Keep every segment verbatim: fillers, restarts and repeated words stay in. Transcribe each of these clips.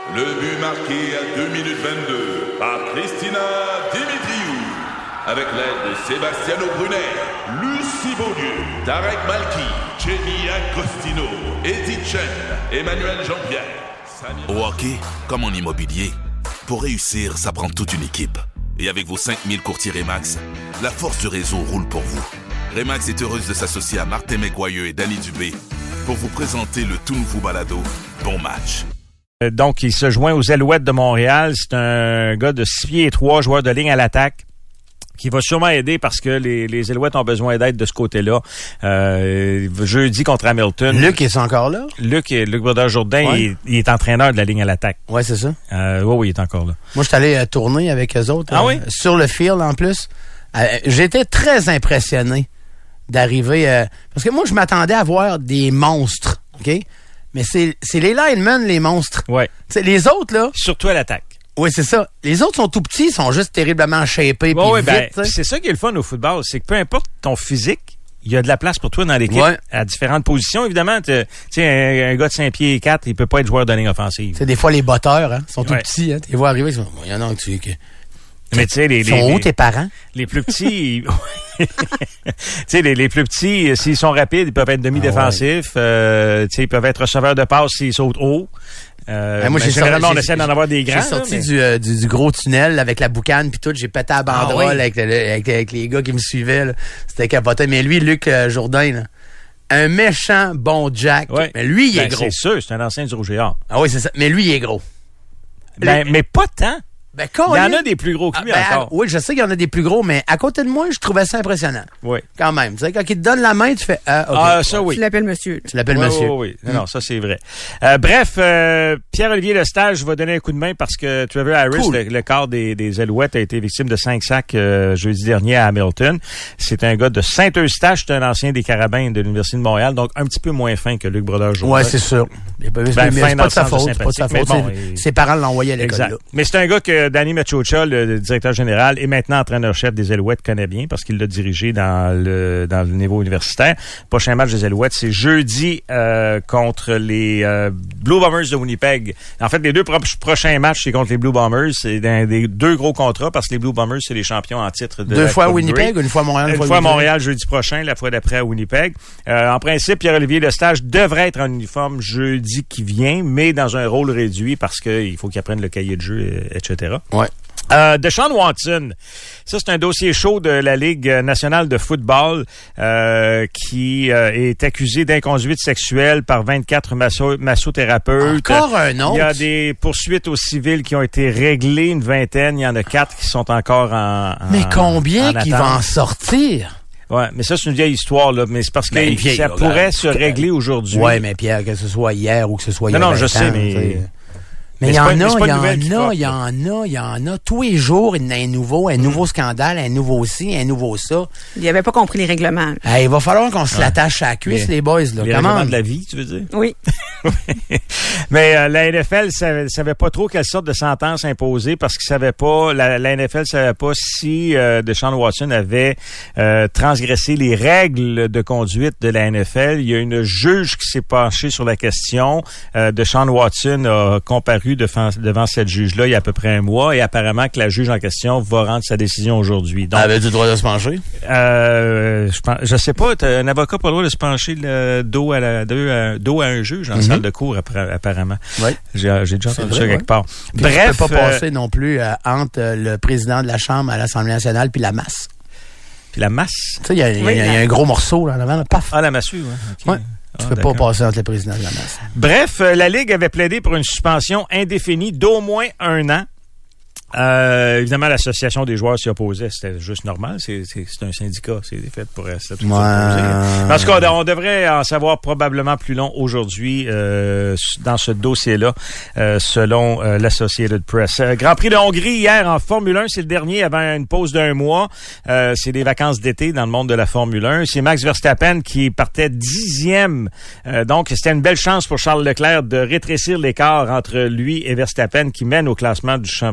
Le but marqué à deux minutes vingt-deux par Christina Dimitriou. Avec l'aide de Sebastiano Brunet, Lucie Beaulieu, Tarek Malki, Jenny Agostino, Eddie Chen, Emmanuel Jean-Pierre. Samir... Au hockey, comme en immobilier, pour réussir, ça prend toute une équipe. Et avec vos cinq mille courtiers Remax, la force du réseau roule pour vous. Remax est heureuse de s'associer à Martin McGuire et Danny Dubé pour vous présenter le tout nouveau balado Bon Match. Donc, il se joint aux Alouettes de Montréal. C'est un gars de six pieds et trois, joueur de ligne à l'attaque, qui va sûrement aider parce que les, les Alouettes ont besoin d'aide de ce côté-là. Euh, jeudi contre Hamilton. Luc, est encore là? Luc, Luc Brodeur-Jourdain, ouais. il, il est entraîneur de la ligne à l'attaque. Oui, c'est ça. Euh, oui, oui, il est encore là. Moi, je suis allé euh, tourner avec eux autres. Ah euh, oui? Sur le field, en plus. Euh, J'étais très impressionné d'arriver... Euh, parce que moi, je m'attendais à voir des monstres, OK? Mais c'est, c'est les linemen, les monstres. Ouais. T'sais, les autres, là... Surtout à l'attaque. Oui, c'est ça. Les autres sont tout petits, ils sont juste terriblement shapés. Ouais, ouais, vite, ben, c'est ça qui est le fun au football, c'est que peu importe ton physique, il y a de la place pour toi dans l'équipe, ouais. à différentes positions. Évidemment, tu sais, un, un gars de cinq pieds et quatre, il peut pas être joueur de ligne offensive. C'est des fois les botteurs, hein, sont tout ouais. petits. Hein, tu les vois arriver, ils sont... Il y en a que tu... Mais tu sais, les, ils sont les, où les, tes parents? Les plus petits, tu sais, les, les plus petits, s'ils sont rapides, ils peuvent être demi-défensifs. Ah ouais. euh, tu sais, ils peuvent être receveurs de passe s'ils sautent haut. Euh, ben moi, j'ai généralement, sorti, on essaie d'en avoir des grands. J'ai sorti là, mais... du, euh, du, du gros tunnel avec la boucane puis tout. J'ai pété à banderole ah, oui. avec, avec, avec les gars qui me suivaient. Là. C'était capoté. Mais lui, Luc euh, Jourdain, là, un méchant bon Jack. Ouais. Mais lui, il est ben, gros. C'est sûr, c'est un ancien du Rouge et Or. Ah oui, c'est ça. Mais lui, il est gros. Ben, les... Mais pas tant. Ben, quand il y en a des plus gros que lui ah, ben, encore. Oui, je sais qu'il y en a des plus gros, mais à côté de moi, je trouvais ça impressionnant. Oui. Quand même. Tu sais, quand il te donne la main, tu fais ah, okay. Ah, ça oui. Tu l'appelles monsieur. Tu l'appelles oui, monsieur. Oui, oui. Non, non, ça c'est vrai. Euh, bref, euh, Pierre-Olivier Lestage va donner un coup de main parce que Trevor Harris, cool. le, le quart des, des Alouettes, a été victime de cinq sacs euh, jeudi dernier à Hamilton. C'est un gars de Saint-Eustache, c'est un ancien des Carabins de l'Université de Montréal, donc un petit peu moins fin que Luc Brodeur-Jourdain. Ouais, c'est sûr. Ben, ben, mais c'est pas de sa faute. C'est pas de sa faute. Bon, et... Ses parents l'ont envoyé à l'école. Exact. Là. Mais c'est un gars que Danny Machocha, le directeur général et maintenant entraîneur-chef des Alouettes, connaît bien parce qu'il l'a dirigé dans le dans le niveau universitaire. Prochain match des Alouettes, c'est jeudi euh, contre les euh, Blue Bombers de Winnipeg. En fait, les deux pro- prochains matchs, c'est contre les Blue Bombers. C'est dans des deux gros contrats parce que les Blue Bombers, c'est les champions en titre de Deux la fois à Coupe Winnipeg, Grey. une fois à Montréal, une, une fois, fois à Winnipeg. Montréal jeudi prochain, la fois d'après à Winnipeg. Euh, en principe, Pierre-Olivier Lestage devrait être en uniforme jeudi qui vient, mais dans un rôle réduit parce qu'il faut qu'il apprenne le cahier de jeu, et cetera. Ouais. Euh, Deshaun Watson, ça c'est un dossier chaud de la Ligue nationale de football euh, qui euh, est accusé d'inconduite sexuelle par vingt-quatre masso- massothérapeutes. Encore un autre? Il y a des poursuites aux civils qui ont été réglées, une vingtaine. Il y en a quatre qui sont encore en, en Mais combien qui vont en sortir? Ouais, mais ça, c'est une vieille histoire, là. Mais c'est parce que ben, vieille, ça là, pourrait là, se régler aujourd'hui. Ouais, mais Pierre, que ce soit hier ou que ce soit non, il y a non, je ans, sais, mais... T'sais. Mais il y en a, il y en a, il y en a, il y en a. Tous les jours, il y en a un nouveau, un nouveau scandale, un nouveau ci, un nouveau ça. Il avait pas compris les règlements. Hey, il va falloir qu'on se l'attache à la cuisse, les, les boys. Là. Les règlements de la vie, tu veux dire? Oui. Mais euh, la N F L savait, savait pas trop quelle sorte de sentence imposer parce qu'ils savaient pas, la, la N F L savait pas si euh, Deshaun Watson avait euh, transgressé les règles de conduite de la N F L. Il y a une juge qui s'est penchée sur la question. Euh, Deshaun Watson a comparu devant, devant cette juge-là il y a à peu près un mois et apparemment que la juge en question va rendre sa décision aujourd'hui. Donc, elle avait du droit de se pencher? Euh, je, pense, je sais pas, un avocat pas le droit de se pencher le dos à la dos à, dos à un juge en mm-hmm. salle de cour apparemment. Oui. J'ai, j'ai déjà entendu ça ouais. quelque part. Puis Bref, tu peux pas euh, passer non plus euh, entre euh, le président de la Chambre à l'Assemblée nationale puis la masse. Puis la masse? Tu sais, il y, oui, y, y a un gros morceau là, là, paf. Ah, la massue, oui. Okay. Ouais. Tu ah, peux d'accord. pas passer entre le président et la masse. Bref, euh, la Ligue avait plaidé pour une suspension indéfinie d'au moins un an. Euh, évidemment, l'association des joueurs s'y opposait. C'était juste normal. C'est, c'est, c'est un syndicat. C'est fait pour rester tout s'opposer. En tout cas, on devrait en savoir probablement plus long aujourd'hui euh, dans ce dossier-là, euh, selon euh, l'Associated Press. Euh, Grand Prix de Hongrie hier en Formule un. C'est le dernier avant une pause d'un mois. Euh, c'est des vacances d'été dans le monde de la Formule un. C'est Max Verstappen qui partait dixième. Euh, donc, c'était une belle chance pour Charles Leclerc de rétrécir l'écart entre lui et Verstappen qui mène au classement du championnat des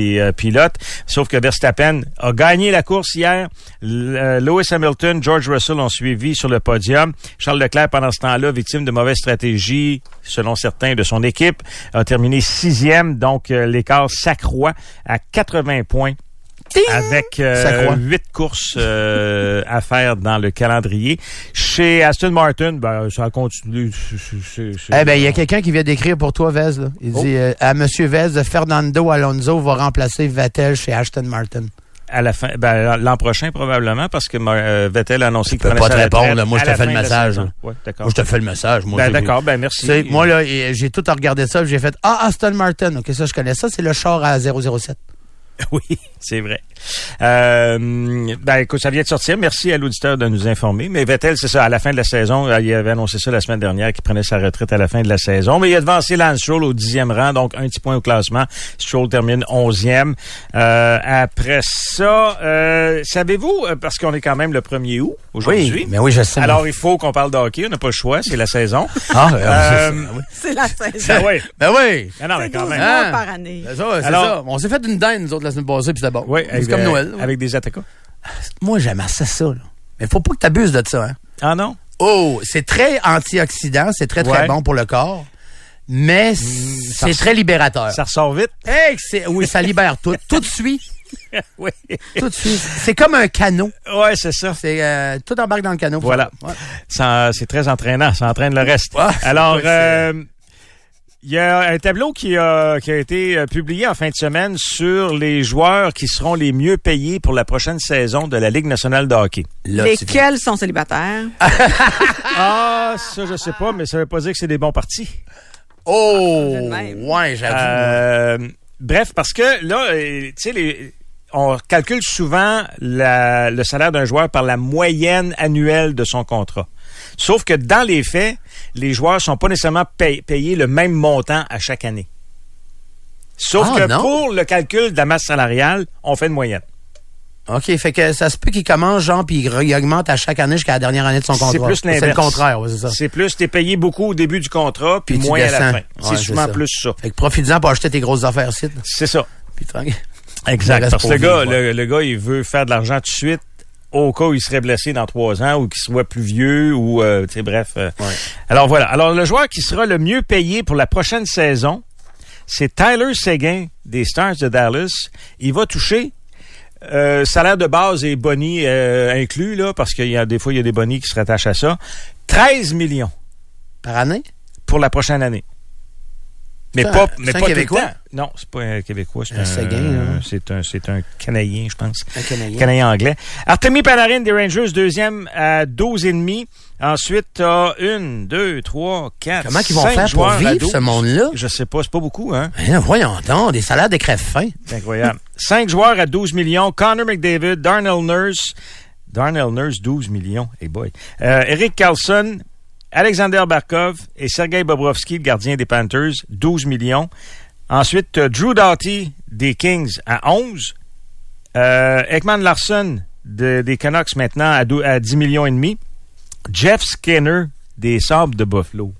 les euh, pilotes. Sauf que Verstappen a gagné la course hier. L- euh, Lewis Hamilton, George Russell ont suivi sur le podium. Charles Leclerc, pendant ce temps-là, victime de mauvaise stratégie, selon certains de son équipe, a terminé sixième. Donc, euh, l'écart s'accroît à quatre-vingts points. Avec euh, huit courses euh, à faire dans le calendrier. Chez Aston Martin, ben, ça continue. C'est, c'est, eh ben, il y a quelqu'un qui vient d'écrire pour toi, Vez. Là. Il oh. dit euh, à Monsieur Vez, Fernando Alonso va remplacer Vettel chez Aston Martin. À la fin, ben, l'an prochain probablement, parce que euh, Vettel a annoncé qu'il prenait sa retraite. Je peux pas te répondre. Là. Moi, je te fais le message. Ouais, d'accord. Moi, je te fais le message. Moi, ben, d'accord, ben merci. T'sais, moi, là, j'ai tout regardé ça. J'ai fait Ah, Aston Martin. OK, ça, je connais ça. C'est le char à zéro zéro sept. Oui, c'est vrai. Euh, ben écoute, ça vient de sortir. Merci à l'auditeur de nous informer. Mais Vettel, c'est ça, à la fin de la saison, il avait annoncé ça la semaine dernière qu'il prenait sa retraite à la fin de la saison. Mais il a devancé Lance Stroll au dixième rang, donc un petit point au classement. Stroll termine onzième. Euh, après ça, euh, savez-vous, parce qu'on est quand même le premier août aujourd'hui. Oui, mais oui, je sais. Alors, il faut qu'on parle de hockey. On n'a pas le choix, c'est la saison. Ah, euh, c'est la saison. Ben oui. Ben oui. Ben non, mais quand même. Hein? Par année. C'est ça, c'est Alors, ça. On s'est fait une dinde, nous autres, la semaine passée, puis c'était bon. Oui, c'est comme Noël. Avec des attaquants. Moi, j'aime assez ça, là. Mais faut pas que tu abuses de ça, hein. Ah non? Oh, c'est très antioxydant, c'est très, très ouais. bon pour le corps. Mais c'est mmh, très libérateur. Ça ressort vite? Hey, c'est, oui, ça libère tout. Tout suit. Oui. Tout suit. C'est comme un canot. Ouais, c'est ça. C'est euh, tout embarque dans le canot. Voilà. Ouais. Ça, c'est très entraînant. Ça entraîne le reste. Ouais, Alors, ouais, euh, il y a un tableau qui a, qui a été publié en fin de semaine sur les joueurs qui seront les mieux payés pour la prochaine saison de la Ligue nationale de hockey. Là, lesquels sont célibataires? Ah, ça, je sais pas, mais ça veut pas dire que c'est des bons partis. Oh! Ouais, j'avoue. Euh, bref, parce que là, tu sais, les... on calcule souvent la, le salaire d'un joueur par la moyenne annuelle de son contrat. Sauf que dans les faits, les joueurs sont pas nécessairement pay, payés le même montant à chaque année. Sauf ah, que non? pour le calcul de la masse salariale, on fait une moyenne. OK, fait que ça se peut qu'il commence, genre, puis il augmente à chaque année jusqu'à la dernière année de son contrat. C'est plus l'inverse. C'est le contraire, ouais, c'est ça. C'est plus, t'es payé beaucoup au début du contrat, puis, puis moins à la fin. Ouais, c'est souvent c'est plus ça. Fait que profites-en pour acheter tes grosses affaires, ici. C'est ça. Puis tranquille. Exact. Parce que le gars, le, le gars, il veut faire de l'argent tout de suite, au cas où il serait blessé dans trois ans ou qu'il soit plus vieux ou, euh, tu sais, bref. Euh. Ouais. Alors voilà. Alors, le joueur qui sera le mieux payé pour la prochaine saison, c'est Tyler Seguin des Stars de Dallas. Il va toucher euh, salaire de base et boni euh, inclus, là, parce qu'il y a des fois, il y a des bonis qui se rattachent à ça. treize millions. Par année? Pour la prochaine année. Mais c'est pas, un, mais c'est pas un Québécois? tout le temps. Non, c'est pas un Québécois, c'est un, un Seguin, hein. c'est un, c'est un Canadien, je pense. Un Canadien. Canadien anglais. Artemi Panarin des Rangers, deuxième à douze et demi. Ensuite, t'as une, deux, trois, quatre, Comment ils vont faire pour vivre, ce monde-là? Je sais pas, c'est pas beaucoup, hein? Ben, voyons donc, des salaires de crève-faim. C'est incroyable. Cinq joueurs à douze millions. Connor McDavid, Darnell Nurse. Darnell Nurse, douze millions. Hey boy. Euh, Eric Carlson, Alexander Barkov et Sergei Bobrovsky, le gardien des Panthers, douze millions. Ensuite, uh, Drew Doughty des Kings à onze. Euh, Ekman Larsson de, des Canucks maintenant à, do, à dix millions et demi. Jeff Skinner des Sabres de Buffalo.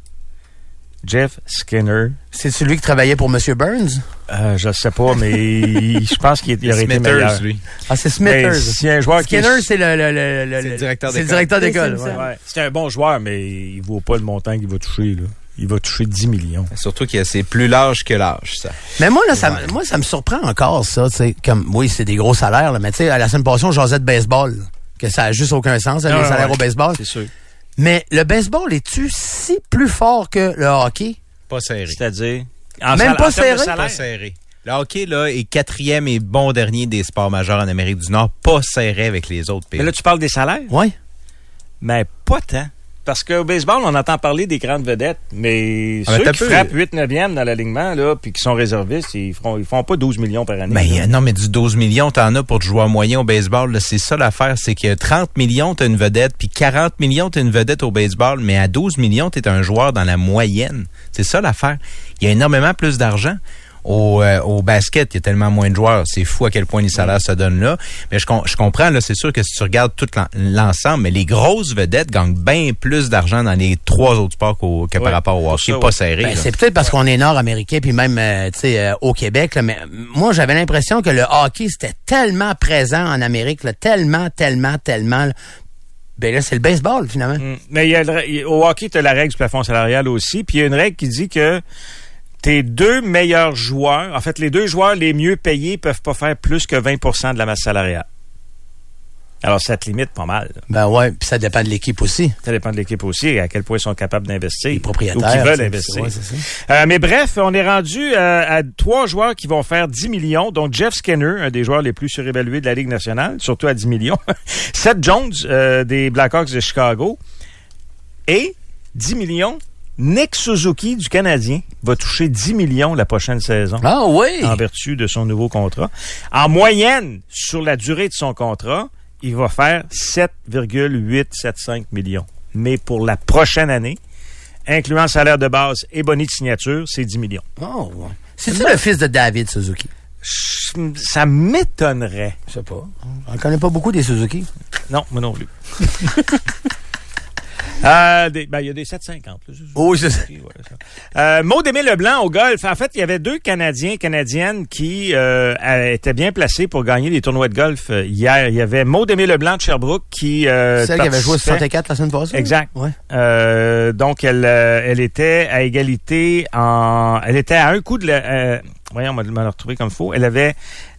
Jeff Skinner. C'est celui qui travaillait pour M. Burns? Euh, je sais pas, mais je pense qu'il il aurait été meilleur. Lui. Ah, c'est Smithers. C'est un joueur Skinner, qui... c'est le, le, le, le, c'est le directeur c'est d'école. Le directeur d'école. Ouais. Ouais. C'est un bon joueur, mais il vaut pas le montant qu'il va toucher, là. Il va toucher dix millions. Surtout que c'est plus large que l'âge, ça. Mais moi, là, ça, ouais. moi, ça me surprend encore, ça. T'sais, comme, oui, c'est des gros salaires, là, mais tu sais, à la semaine passée, on jasait de baseball, là, que ça a juste aucun sens, là, les salaires ouais. au baseball. C'est sûr. Mais le baseball, est-tu si plus fort que le hockey? Pas serré. C'est-à-dire? En Même sal- pas serré? Pas serré. Le hockey, là, est quatrième et bon dernier des sports majeurs en Amérique du Nord, pas serré avec les autres pays. Mais là, tu parles des salaires? Oui. Mais pas tant. Parce qu'au baseball, on entend parler des grandes vedettes, mais ah, ceux mais qui peu. frappent huit neuvième dans l'alignement, là, puis qui sont réservistes, ils feront, ils font pas douze millions par année. Mais, euh, non, mais du douze millions, t'en as pour du joueur moyen au baseball. Là, c'est ça l'affaire, c'est que trente millions, t'as une vedette, puis quarante millions, t'as une vedette au baseball, mais à douze millions, t'es un joueur dans la moyenne. C'est ça l'affaire. Il y a énormément plus d'argent. Au, euh, au basket, il y a tellement moins de joueurs. C'est fou à quel point les salaires se donnent là. Mais je, je comprends, là, c'est sûr que si tu regardes tout l'ensemble, mais les grosses vedettes gagnent bien plus d'argent dans les trois autres sports qu'au, que ouais, par rapport au hockey. Ça, pas ouais. serré. Ben, c'est peut-être parce qu'on est nord-américain, puis même euh, tu sais euh, au Québec. Là, mais moi, j'avais l'impression que le hockey, c'était tellement présent en Amérique, là, tellement, tellement, tellement... Là. Ben là, c'est le baseball, finalement. Mmh. Mais il y a le, au hockey, tu as la règle du plafond salarial aussi. Puis il y a une règle qui dit que tes deux meilleurs joueurs, en fait, les deux joueurs les mieux payés peuvent pas faire plus que vingt pour cent de la masse salariale. Alors, ça te limite pas mal. Là. Ben ouais, puis ça dépend de l'équipe aussi. Ça dépend de l'équipe aussi, à quel point ils sont capables d'investir. Les propriétaires. Ou qui veulent investir. Ouais, c'est ça. Euh, mais bref, on est rendu euh, à trois joueurs qui vont faire dix millions, dont Jeff Skinner, un des joueurs les plus surévalués de la Ligue nationale, surtout à dix millions. Seth Jones, euh, des Blackhawks de Chicago. Et dix millions, Nick Suzuki du Canadien va toucher dix millions la prochaine saison. Ah oui! En vertu de son nouveau contrat. En moyenne, sur la durée de son contrat, il va faire sept virgule huit sept cinq millions. Mais pour la prochaine année, incluant le salaire de base et bonus de signature, c'est dix millions. Oh, ouais. C'est-tu le fils de David Suzuki? Ça m'étonnerait. Je sais pas. On ne connaît pas beaucoup des Suzuki. Non, moi non plus. Euh, des, ben, il y a des sept cinquante. Là, oh, c'est ça. Euh, Maud Émile Leblanc au golf. En fait, il y avait deux Canadiens, Canadiennes qui euh, étaient bien placés pour gagner les tournois de golf euh, hier. Il y avait Maud Émile Leblanc de Sherbrooke qui euh, celle qui avait joué soixante-quatre la semaine passée. Exact. Ouais. Euh, donc, elle, euh, elle était à égalité en... Elle était à un coup de... La, euh, voyons, on m'a retrouvé comme faux. Elle avait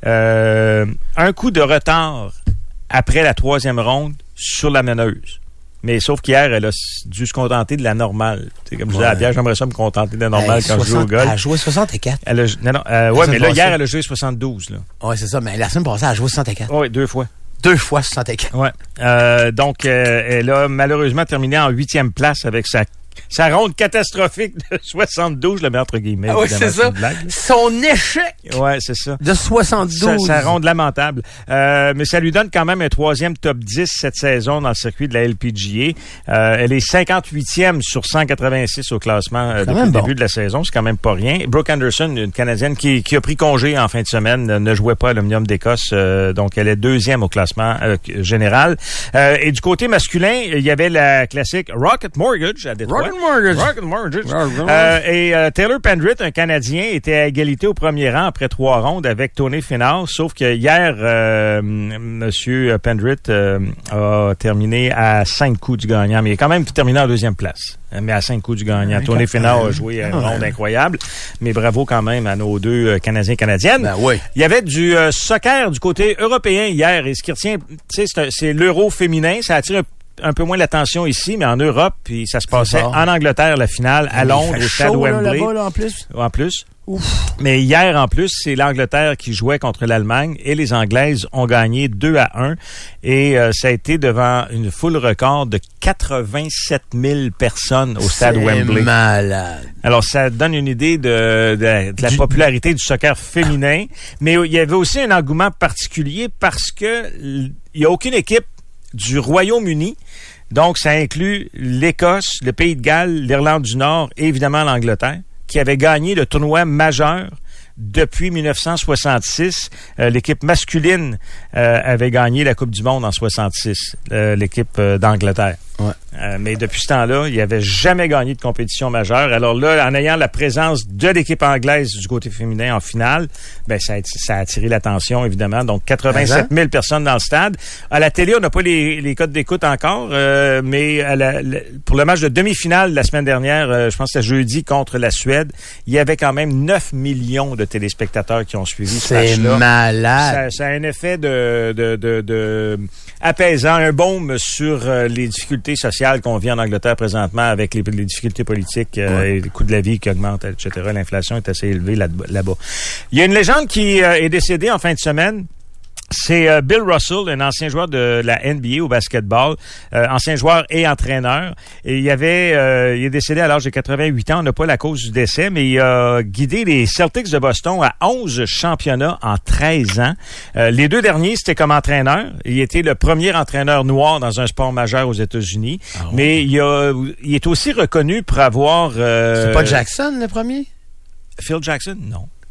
euh, un coup de retard après la troisième ronde sur la meneuse. Mais sauf qu'hier, elle a dû se contenter de la normale. C'est comme je disais à Pierre, j'aimerais ça me contenter de la normale hey, quand soixante, je joue au golf. Elle a joué soixante-quatre. Elle a, non, non, euh, ouais, mais là, hier, elle a joué soixante-douze. Là. Ouais, c'est ça. Mais la semaine passée, elle a joué soixante-quatre. Oui, deux fois. Deux fois soixante-quatre. Ouais. Euh, donc, euh, elle a malheureusement terminé en huitième place avec sa Sa ronde catastrophique de soixante-douze, je le mets entre guillemets. Ah oui, c'est ça. Blague, Son échec. Ouais, c'est ça. De soixante-douze. Sa, sa ronde lamentable. Euh, mais ça lui donne quand même un troisième top dix cette saison dans le circuit de la L P G A. Euh, elle est cinquante-huitième sur cent quatre-vingt-six au classement euh, depuis le bon. début de la saison. C'est quand même pas rien. Brooke Anderson, une Canadienne qui, qui a pris congé en fin de semaine, ne jouait pas à l'Omnium d'Écosse. Euh, donc, elle est deuxième au classement euh, général. Euh, et du côté masculin, il y avait la classique Rocket Mortgage à Détroit. Rocket Mortgage. Rocket Mortgage. Euh, et euh, Taylor Pendrit, un Canadien, était à égalité au premier rang après trois rondes avec Tony Finau. Sauf que hier, euh, Monsieur Pendrit euh, a terminé à cinq coups du gagnant. Mais il a quand même terminé en deuxième place. Mais à cinq coups du gagnant. Ouais, Tony Finau a joué une ronde ouais. incroyable. Mais bravo quand même à nos deux euh, Canadiens-Canadiennes. Ben oui. Il y avait du euh, soccer du côté européen hier. Et ce qui retient, tu sais, c'est, c'est l'Euro féminin. Ça attire un un peu moins l'attention ici, mais en Europe, puis ça se passait en Angleterre, la finale, à Londres, au stade Wembley. Là, là, en plus. En plus. Ouf. Mais hier, en plus, c'est l'Angleterre qui jouait contre l'Allemagne et les Anglaises ont gagné deux à un. Et euh, ça a été devant une foule record de quatre-vingt-sept mille personnes au stade Wembley. C'est malade. Alors, ça donne une idée de, de, de la du... popularité du soccer féminin. Mais il y avait aussi un engouement particulier parce que il n'y a aucune équipe du Royaume-Uni. Donc, ça inclut l'Écosse, le Pays de Galles, l'Irlande du Nord et évidemment l'Angleterre, qui avait gagné le tournoi majeur depuis dix-neuf cent soixante-six. Euh, l'équipe masculine euh, avait gagné la Coupe du Monde en soixante-six, euh, l'équipe euh, d'Angleterre. Ouais. Euh, mais depuis ce temps-là, il n'avait jamais gagné de compétition majeure. Alors là, en ayant la présence de l'équipe anglaise du côté féminin en finale, ben ça a, ça a attiré l'attention, évidemment. Donc, quatre-vingt-sept mille personnes dans le stade. À la télé, on n'a pas les, les codes d'écoute encore, euh, mais à la, la, pour le match de demi-finale la semaine dernière, euh, je pense que c'était jeudi contre la Suède, il y avait quand même neuf millions de téléspectateurs qui ont suivi ce match-là. C'est malade. Ça, ça a un effet de, de, de, de apaisant, un baume sur euh, les difficultés sociales qu'on vit en Angleterre présentement avec les, les difficultés politiques euh, ouais. et les coûts de la vie qui augmentent, et cetera. L'inflation est assez élevée là, là-bas. Il y a une légende qui euh, est décédée en fin de semaine. C'est euh, Bill Russell, un ancien joueur de la N B A au basketball, euh, ancien joueur et entraîneur. Et il avait, euh, il est décédé à l'âge de quatre-vingt-huit ans. On n'a pas la cause du décès, mais il a guidé les Celtics de Boston à onze championnats en treize ans. Euh, les deux derniers, c'était comme entraîneur. Il était le premier entraîneur noir dans un sport majeur aux États-Unis. Ah ouais. Mais il, a, il est aussi reconnu pour avoir... Euh, C'est pas Jackson le premier? Phil Jackson? Non.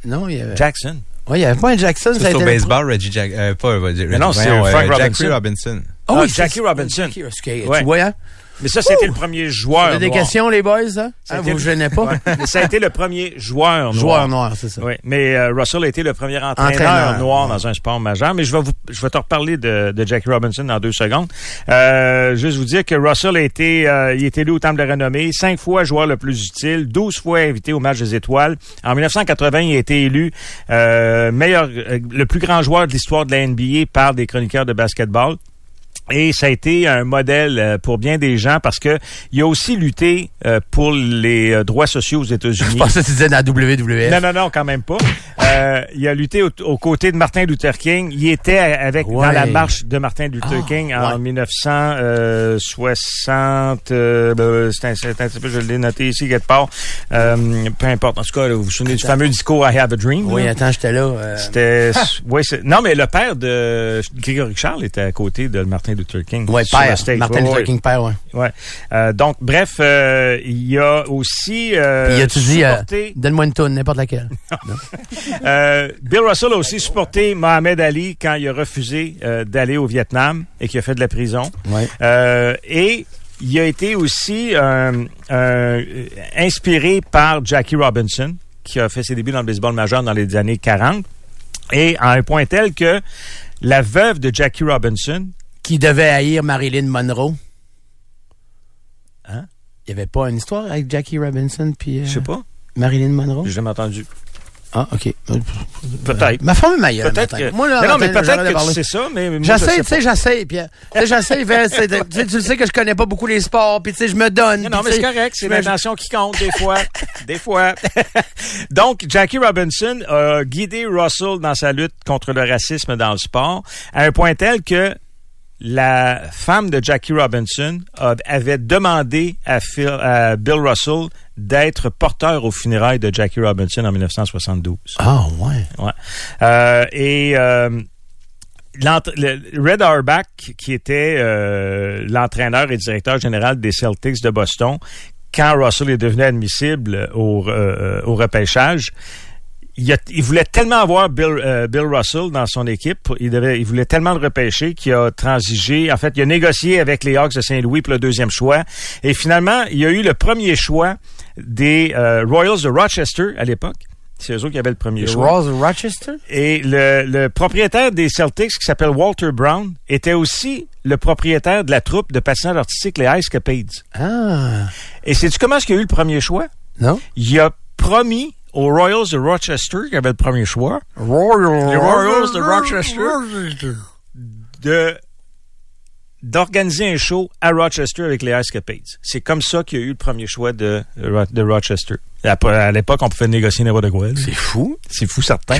Non, il y avait... Jackson. Oui, il n'y avait pas un Jackson. Ça, ça a c'est au été le baseball, Reggie Jack... Euh, pas Reggie... Mais non, c'est voyons, Frank euh, Robinson. Jackie Robinson. Oh, Ah, oui, Jackie c'est- Robinson. Jackie, okay. Ouais. Tu vois, hein? Mais ça, c'était le premier joueur T'as des noir. questions, les boys, ça? Ça a Hein, été- vous vous gênez pas? Ouais. Mais ça a été le premier joueur noir. Joueur noir, c'est ça. Oui, mais euh, Russell a été le premier entraîneur, Entraîneur, noir ouais. dans un sport majeur. Mais je vais vous, je vais te reparler de, de Jackie Robinson dans deux secondes. Euh, juste vous dire que Russell a été, euh, il est élu au Temple de la Renommée, cinq fois joueur le plus utile, douze fois invité au match des étoiles. En dix-neuf cent quatre-vingts, il a été élu euh, meilleur, euh, le plus grand joueur de l'histoire de la N B A par des chroniqueurs de basketball. Et ça a été un modèle euh, pour bien des gens parce que il a aussi lutté euh, pour les euh, droits sociaux aux États-Unis. Je pensais que tu disais dans la W W F. Non, non, non, quand même pas. Euh, il a lutté au- aux côtés de Martin Luther King. Il était avec Ouais. dans la marche de Martin Luther Ah, King en ouais. dix-neuf cent soixante. Euh, ben, c'est un, c'est un petit peu, je l'ai noté ici quelque part. Euh, peu importe. En tout cas, là, vous vous souvenez du fameux discours I Have a Dream? Oui, là? attends, j'étais là. euh, C'était, oui, c'est, non, mais le père de Grégory Charles était à côté de Martin Luther King. Ouais, sur le père. stage. Martin Ouais, Luther ouais. King, père, ouais. Ouais. Euh, donc, bref, euh, il y a aussi euh, Puis, as-tu dit, euh, supporté, donne-moi une toune, n'importe laquelle. euh, Bill Russell a aussi supporté Mohamed Ali quand il a refusé euh, d'aller au Vietnam et qu'il a fait de la prison. Ouais. Euh, et il a été aussi euh, euh, inspiré par Jackie Robinson, qui a fait ses débuts dans le baseball majeur dans les années quarante. Et à un point tel que la veuve de Jackie Robinson, Qui devait haïr Marilyn Monroe. Hein? Il n'y avait pas une histoire avec Jackie Robinson puis euh, je sais pas, Marilyn Monroe? j'ai jamais entendu. Ah, OK. Peut-être. Ma femme est meilleure. Peut-être que... Moi, là, mais non, mais matin, peut-être j'arrête de que parler. tu sais ça, mais moi, je J'essaie, sais tu sais, j'essaie. Puis, euh, tu sais, j'essaie. fait, c'est de- tu sais, tu le sais que je connais pas beaucoup les sports. Puis, tu sais, je me donne. Non, non, puis, mais tu c'est sais, correct. C'est je me- l'intention qui compte, des fois. des fois. Donc, Jackie Robinson a guidé Russell dans sa lutte contre le racisme dans le sport, à un point tel que la femme de Jackie Robinson a- avait demandé à, Phil, à Bill Russell d'être porteur aux funérailles de Jackie Robinson en dix-neuf cent soixante-douze. Ah, ouais. Ouais. Euh, et euh, l'ent- le, Red Auerbach, qui était euh, l'entraîneur et directeur général des Celtics de Boston, quand Russell est devenu admissible au, euh, au repêchage, il, a, il voulait tellement avoir Bill, euh, Bill Russell dans son équipe, il, devait, il voulait tellement le repêcher qu'il a transigé. En fait, il a négocié avec les Hawks de Saint-Louis pour le deuxième choix. Et finalement, il y a eu le premier choix des euh, Royals de Rochester à l'époque. C'est eux autres qui avaient le premier Les choix. Royals de Rochester? Et le, le propriétaire des Celtics, qui s'appelle Walter Brown, était aussi le propriétaire de la troupe de patinage artistique, les Ice Capades. Ah. Et sais-tu comment est-ce qu'il y a eu le premier choix? Non? Il a promis aux Royals de Rochester, qui avaient le premier choix, Royals. les Royals de Rochester, de d'organiser un show à Rochester avec les Ice Capades. C'est comme ça qu'il y a eu le premier choix de, de Rochester. À, à l'époque, on pouvait négocier n'importe quoi. C'est fou. C'est fou, certain.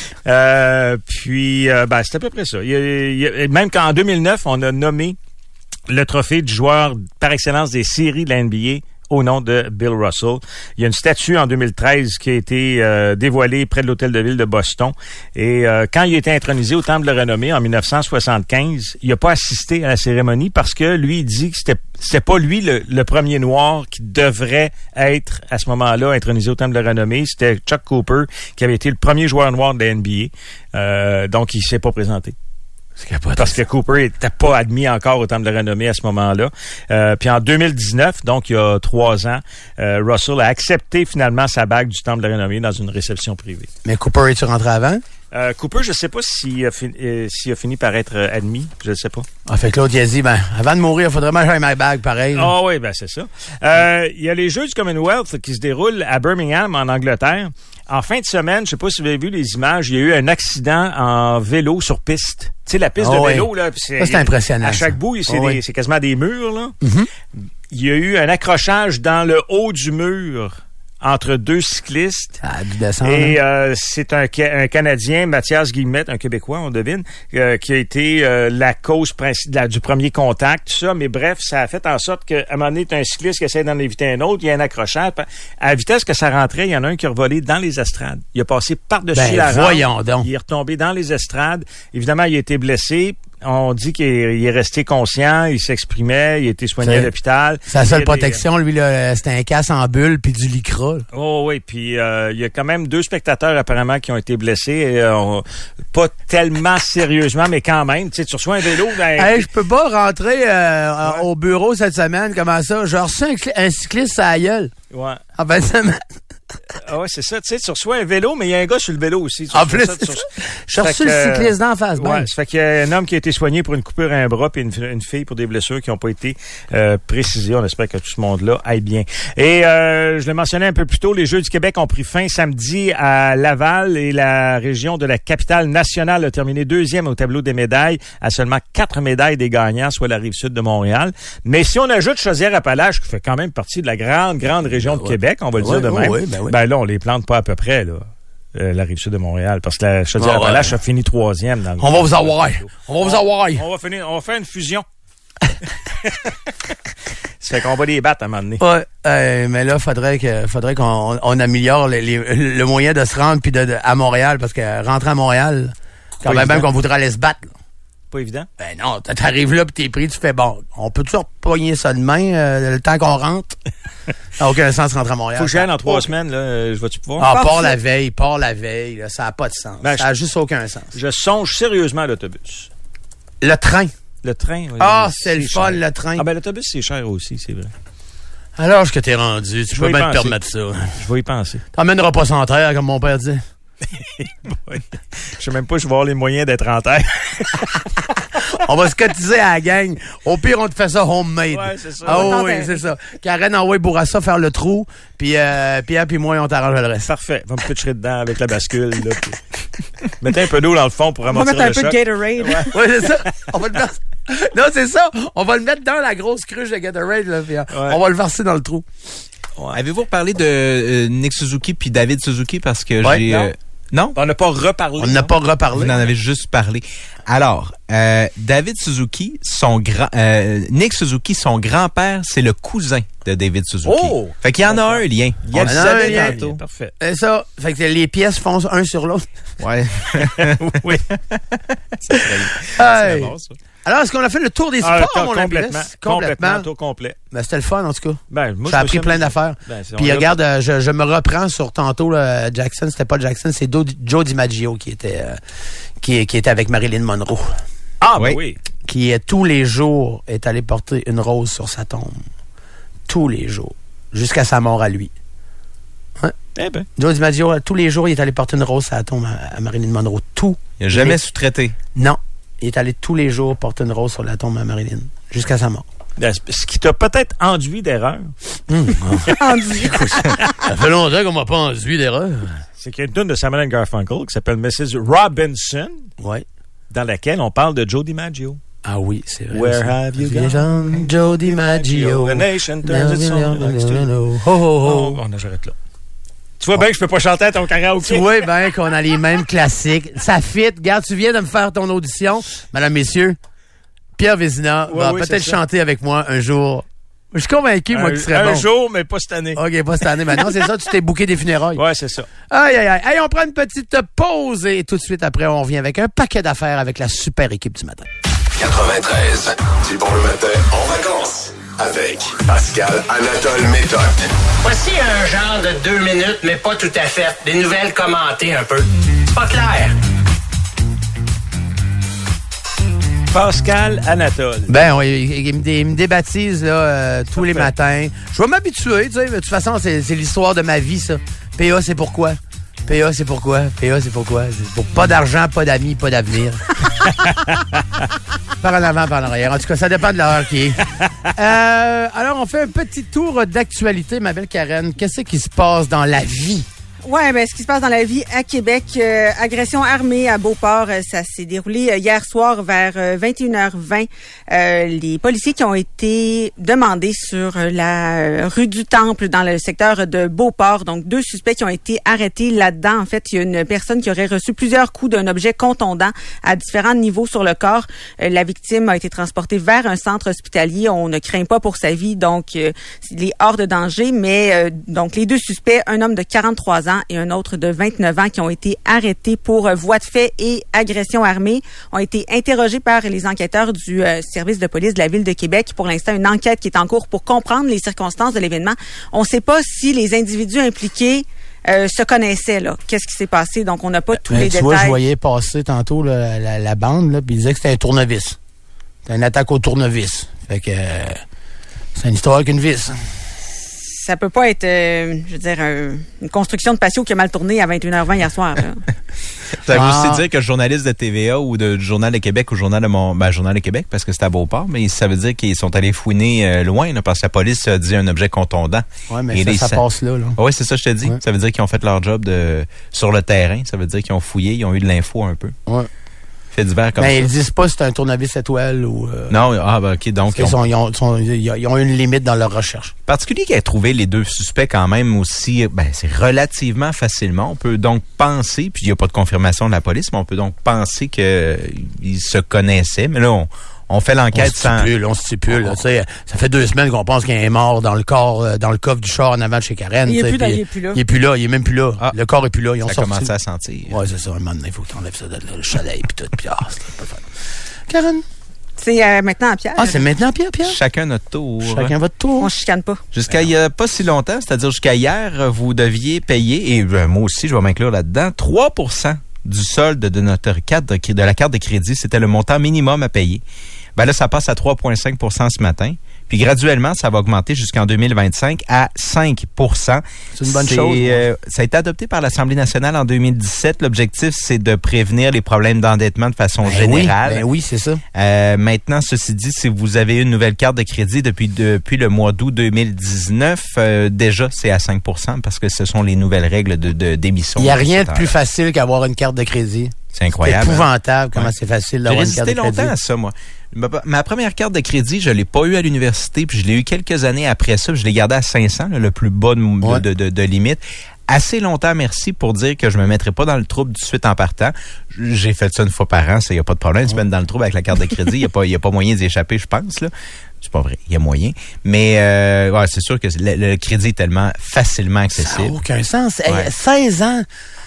euh, puis, euh, ben, c'est à peu près ça. Il y a, il y a, même qu'en deux mille neuf, on a nommé le trophée du joueur par excellence des séries de la N B A au nom de Bill Russell. Il y a une statue en deux mille treize qui a été euh, dévoilée près de l'hôtel de ville de Boston. Et euh, quand il a été intronisé au Temple de la Renommée en dix-neuf cent soixante-quinze, il n'a pas assisté à la cérémonie parce que lui, il dit que c'était c'était pas lui le, le premier noir qui devrait être à ce moment-là intronisé au Temple de la Renommée. C'était Chuck Cooper qui avait été le premier joueur noir de la N B A. Euh, donc, il s'est pas présenté. Parce que Cooper n'était pas admis encore au Temple de la Renommée à ce moment-là. Euh, puis en deux mille dix-neuf, donc il y a trois ans, euh, Russell a accepté finalement sa bague du Temple de la Renommée dans une réception privée. Mais Cooper, es-tu rentré avant? Euh, Cooper, je ne sais pas s'il a, fi- euh, s'il a fini par être euh, admis. Je ne sais pas. Ah, fait que l'autre, il a dit, ben, avant de mourir, il faudrait bien que j'aille ma bague, pareil. Ah oui, ben c'est ça. Euh, il y a les Jeux du Commonwealth qui se déroulent à Birmingham, en Angleterre. En fin de semaine, je ne sais pas si vous avez vu les images, il y a eu un accident en vélo sur piste. Tu sais, la piste Oh de oui. vélo, là. C'est, Ça, c'est impressionnant, À chaque ça. bout, c'est, Oh des, oui. c'est quasiment des murs, là. Mhm. Il y a eu un accrochage dans le haut du mur entre deux cyclistes. Ah, du descendre. Et euh, c'est un, Ca- un Canadien, Mathias Guillemette, un Québécois, on devine, euh, qui a été euh, la cause princi- de la- du premier contact, tout ça. Mais bref, ça a fait en sorte qu'à un moment donné, t'as un cycliste qui essaie d'en éviter un autre, il y a un accrochage. À la vitesse que ça rentrait, il y en a un qui a revolé dans les estrades. Il a passé par-dessus Ben, la rampe. voyons donc. Il est retombé dans les estrades. Évidemment, il a été blessé. on dit qu'il est, il est resté conscient, il s'exprimait, il a été soigné C'est- à l'hôpital. Sa seule Il y a des- protection, lui, là, c'était un casse en bulle puis du lycra. là. Oh oui, puis euh, il y a quand même deux spectateurs apparemment qui ont été blessés. Et, euh, on- pas tellement sérieusement, mais quand même. Tu sais, tu reçois un vélo... Ben, Hey, je peux pas rentrer euh, au bureau cette semaine. Comment ça? J'ai reçu un, cli- un cycliste à la gueule. ouais. En fin de semaine. Ah ouais, c'est ça. Tu sais, tu reçois un vélo, mais il y a un gars sur le vélo aussi. Tu En reçois plus, ça, tu reçois- j'ai Fait reçu que, le cycliste d'en face. Ouais, ben. ça fait qu'il y a un homme qui a été soigné pour une coupure à un bras puis une, une fille pour des blessures qui n'ont pas été euh, précisées. On espère que tout ce monde-là aille bien. Et euh, je le mentionnais un peu plus tôt, les Jeux du Québec ont pris fin samedi à Laval et la région de la capitale nationale a terminé deuxième au tableau des médailles à seulement quatre médailles des gagnants, soit la rive sud de Montréal. Mais si on ajoute Chaudière-Appalaches, qui fait quand même partie de la grande, grande région de ouais. Québec, on va le Ouais, dire de ouais, même, ouais, ben oui. ben là, on les plante pas à peu près, là. Euh, la rive sud de Montréal, parce que la Chaudière-Appalaches Ah ouais. a fini troisième. Dans le On va vous avoir. On va vous avoir. on va finir, on va faire une fusion. Ça fait qu'on va les battre à un moment donné. Ouais, euh, mais là, faudrait que, faudrait qu'on on, on améliore les- les- le moyen de se rendre puis de, de- à Montréal, parce que rentrer à Montréal, quand Pas même, même évident. qu'on voudrait aller se battre. là. Pas évident. Ben non, t'arrives là puis t'es pris, tu fais bon, on peut toujours pogner ça demain euh, le temps qu'on rentre. Ça n'a aucun sens de rentrer à Montréal. Faut que j'aille dans trois Oh. semaines, là. euh, Je vais-tu pouvoir? Ah, part la veille, part la veille, là, ça n'a pas de sens. Ben, ça n'a juste aucun sens. Je songe sérieusement à l'autobus. Le train. Le train. oui, Ah, c'est le fun, cher. le train. Ah, ben, l'autobus, c'est cher aussi, c'est vrai. Alors que t'es rendu, tu Je peux vais y bien te penser. permettre ça. Je vais y penser. T'emmèneras pas sans terre, comme mon père dit. Oui. Je sais même pas si je vais avoir les moyens d'être en terre. On va se cotiser à la gang. Au pire, on te fait ça homemade. Ouais, c'est ça. Ah On va oui, tenter. c'est ça. Karen envoie Bourassa faire le trou, puis euh, Pierre puis moi, on t'arrange le reste. Parfait. Va me pitcher dedans avec la bascule, là. puis- Mettez un peu d'eau dans le fond pour On va amortir mettre un le peu choc. de Gatorade. Oui, c'est ça. On va le verser. Non, c'est ça. On va le mettre dans la grosse cruche de Gatorade, là, puis euh, on va le verser dans le trou. Avez-vous reparlé de euh, Nick Suzuki puis David Suzuki parce que Ouais, j'ai... non. euh, non? On n'a pas reparlé. On n'a pas Vous reparlé. en avez juste parlé. Alors, euh, David Suzuki, son grand, euh, Nick Suzuki, son grand-père, c'est le cousin de David Suzuki. Oh! Fait qu'il y en a un lien. Il y a On le en a un savait lien. tantôt. Parfait. C'est ça. Fait que les pièces foncent un sur l'autre. Ouais. Oui. Hey. bon, ça. Alors, est-ce qu'on a fait le tour des Ah, sports, attends, mon complètement. ami? Complètement. Tour complet. Ben, c'était le fun, en tout cas. Ben, moi, J'ai je me appris suis plein amusé. d'affaires. Ben, c'est- on Puis a- regarde, euh, je, je me reprends sur tantôt là, Jackson. C'était pas Jackson, c'est Do- Joe DiMaggio qui était euh, qui, qui était avec Marilyn Monroe, Ah, ben Oui. oui. qui euh, tous les jours est allé porter une rose sur sa tombe, tous les jours, jusqu'à sa mort à lui. Eh ben. Joe DiMaggio, euh, tous les jours, il est allé porter une rose sur la tombe à, à Marilyn Monroe. Tout. Il a jamais Les- sous-traité. Non, il est allé tous les jours porter une rose sur la tombe à Marilyn, jusqu'à sa mort. Ben, ce qui t'a peut-être enduit d'erreur, Ça fait longtemps qu'on m'a pas enduit d'erreur. c'est qu'il y a une tune de Simon and Garfunkel qui s'appelle missus Robinson, Ouais. dans laquelle on parle de Joe DiMaggio. Ah oui, c'est vrai. Where ça. have you gone? Joe DiMaggio. The nation turns its own backs to you. Ho, ho, Oh, ho. on arrête là. Tu vois bien que je peux pas chanter à ton karaoké. Tu vois bien qu'on a les mêmes classiques. Ça fit. Regarde, tu viens de me faire ton audition. Madame, messieurs, Pierre Vézina Ouais, va oui, peut-être c'est ça. chanter avec moi un jour. Je suis convaincu, moi, un, qu'il serait un bon. jour, mais pas cette année. OK, pas cette année. Maintenant, c'est ça, tu t'es booké des funérailles. Ouais, c'est ça. Aïe, aïe, aïe. Hey, on prend une petite pause et tout de suite après, on revient avec un paquet d'affaires avec la super équipe du matin. quatre-vingt-treize. Du bon le matin en vacances. Avec Pascal Anatole Méthode. Voici un genre de deux minutes, mais pas tout à fait. Des nouvelles commentées un peu. C'est pas clair. Pascal Anatole. Ben oui, il, il me, dé- il me débaptise là, euh, tous les matins. Je vais m'habituer, tu sais. De toute façon, c'est, c'est l'histoire de ma vie, ça. P A, c'est pourquoi? P A, c'est pourquoi? P A, c'est pourquoi? C'est pour pas d'argent, pas d'amis, pas d'avenir. Par en avant, par en arrière. En tout cas, ça dépend de l'heure qui est. Euh, alors, on fait un petit tour d'actualité, ma belle Karen. Qu'est-ce qui se passe dans la vie? Ouais, ben ce qui se passe dans la vie à Québec, euh, agression armée à Beauport, euh, ça s'est déroulé euh, hier soir vers euh, vingt et une heures vingt. Euh, les policiers qui ont été demandés sur euh, la euh, rue du Temple dans le secteur de Beauport, donc deux suspects qui ont été arrêtés là-dedans. En fait, il y a une personne qui aurait reçu plusieurs coups d'un objet contondant à différents niveaux sur le corps. Euh, la victime a été transportée vers un centre hospitalier. On ne craint pas pour sa vie, donc euh, il est hors de danger. Mais euh, donc les deux suspects, un homme de quarante-trois ans ans et un autre de vingt-neuf ans qui ont été arrêtés pour euh, voie de fait et agression armée, ont été interrogés par les enquêteurs du euh, service de police de la Ville de Québec. Pour l'instant, une enquête qui est en cours pour comprendre les circonstances de l'événement. On ne sait pas si les individus impliqués Euh, se connaissaient, là. Qu'est-ce qui s'est passé? Donc, on n'a pas tous ben, les tu détails. vois, je voyais passer tantôt là, la, la bande, là, puis il disait que c'était un tournevis. C'était une attaque au tournevis. Fait que euh, c'est une histoire avec une vis. Ça peut pas être, euh, je veux dire, euh, une construction de patio qui a mal tourné à vingt et une heures vingt hier soir. Là. Ça veut Ah. aussi dire que journaliste de T V A ou de, du Journal de Québec ou Journal de Mont... Ben, Journal de Québec, parce que c'était à Beauport, mais ça veut dire qu'ils sont allés fouiner euh, loin, là, parce que la police a dit un objet contondant. Ouais, mais Et ça, les ça sa- passe là. là. Oui, c'est ça, je te dis. Ouais. Ça veut dire qu'ils ont fait leur job de sur le terrain. Ça veut dire qu'ils ont fouillé, ils ont eu de l'info un peu. Ouais. Fait divers comme Mais ça. ils disent pas si c'est un tournevis étoile ou... Euh, Non, ah, ben, OK, donc... parce ils ont- qu'ils ont, ils, ont, sont- ils ont une limite dans leur recherche. particulier qui a trouvé les deux suspects quand même aussi, ben, c'est relativement facilement. On peut donc penser, puis il n'y a pas de confirmation de la police, mais on peut donc penser qu'ils se connaissaient. Mais là, on, on fait On l'enquête sans... stipule, on stipule. là, tu sais, ça fait deux semaines qu'on pense qu'il est mort dans le corps, euh, dans le coffre du char en avant de chez Karen. Il est tu sais, plus dans- puis il est plus là. Il est plus là, il est même plus là. Ah. Le corps est plus là. Ils ont Ça a sorti. commencé à sentir. Ouais, c'est ça. Un moment donné, il faut que tu enlèves ça de là, le soleil puis tout. Puis, ah, c'est pas fun. Karen? C'est euh, maintenant à Pierre. Ah, c'est maintenant Pierre, Pierre? Chacun notre tour. Chacun votre tour. On chicane pas. Jusqu'à il y a pas si longtemps, c'est-à-dire jusqu'à hier, vous deviez payer, et euh, moi aussi, je vais m'inclure là-dedans, trois pour cent du solde de notre carte de, de la carte de crédit. C'était le montant minimum à payer. Ben là, ça passe à trois virgule cinq pour cent ce matin. Puis graduellement, ça va augmenter jusqu'en deux mille vingt-cinq à cinq pour cent. C'est une bonne C'est, chose. euh, ça a été adopté par l'Assemblée nationale en deux mille dix-sept. L'objectif, c'est de prévenir les problèmes d'endettement de façon Ben générale. Oui, ben oui, c'est ça. Euh, maintenant, ceci dit, si vous avez une nouvelle carte de crédit depuis depuis le mois d'août deux mille dix-neuf, euh, déjà, c'est à cinq pour cent parce que ce sont les nouvelles règles de, de d'émission. Il n'y a rien de plus facile qu'avoir une carte de crédit. C'est C'est incroyable. hein? épouvantable comment Ouais. c'est facile J'ai d'avoir une carte résisté de crédit. longtemps à ça, moi. Ma, ma première carte de crédit, je l'ai pas eue à l'université, puis je l'ai eu quelques années après ça, puis je l'ai gardée à cinq cents, là, le plus bas de, Ouais. de, de, de limite. Assez longtemps, merci, pour dire que je me mettrais pas dans le trouble tout de suite en partant. J'ai fait ça une fois par an, ça y a pas de problème. Tu te mets dans le trouble avec la carte de crédit, il y a pas, il y a pas moyen d'y échapper, je pense, là. C'est pas vrai, il y a moyen. Mais euh, ouais, c'est sûr que le, le crédit est tellement facilement Ça n'a accessible. aucun sens. Hey, Ouais. seize ans,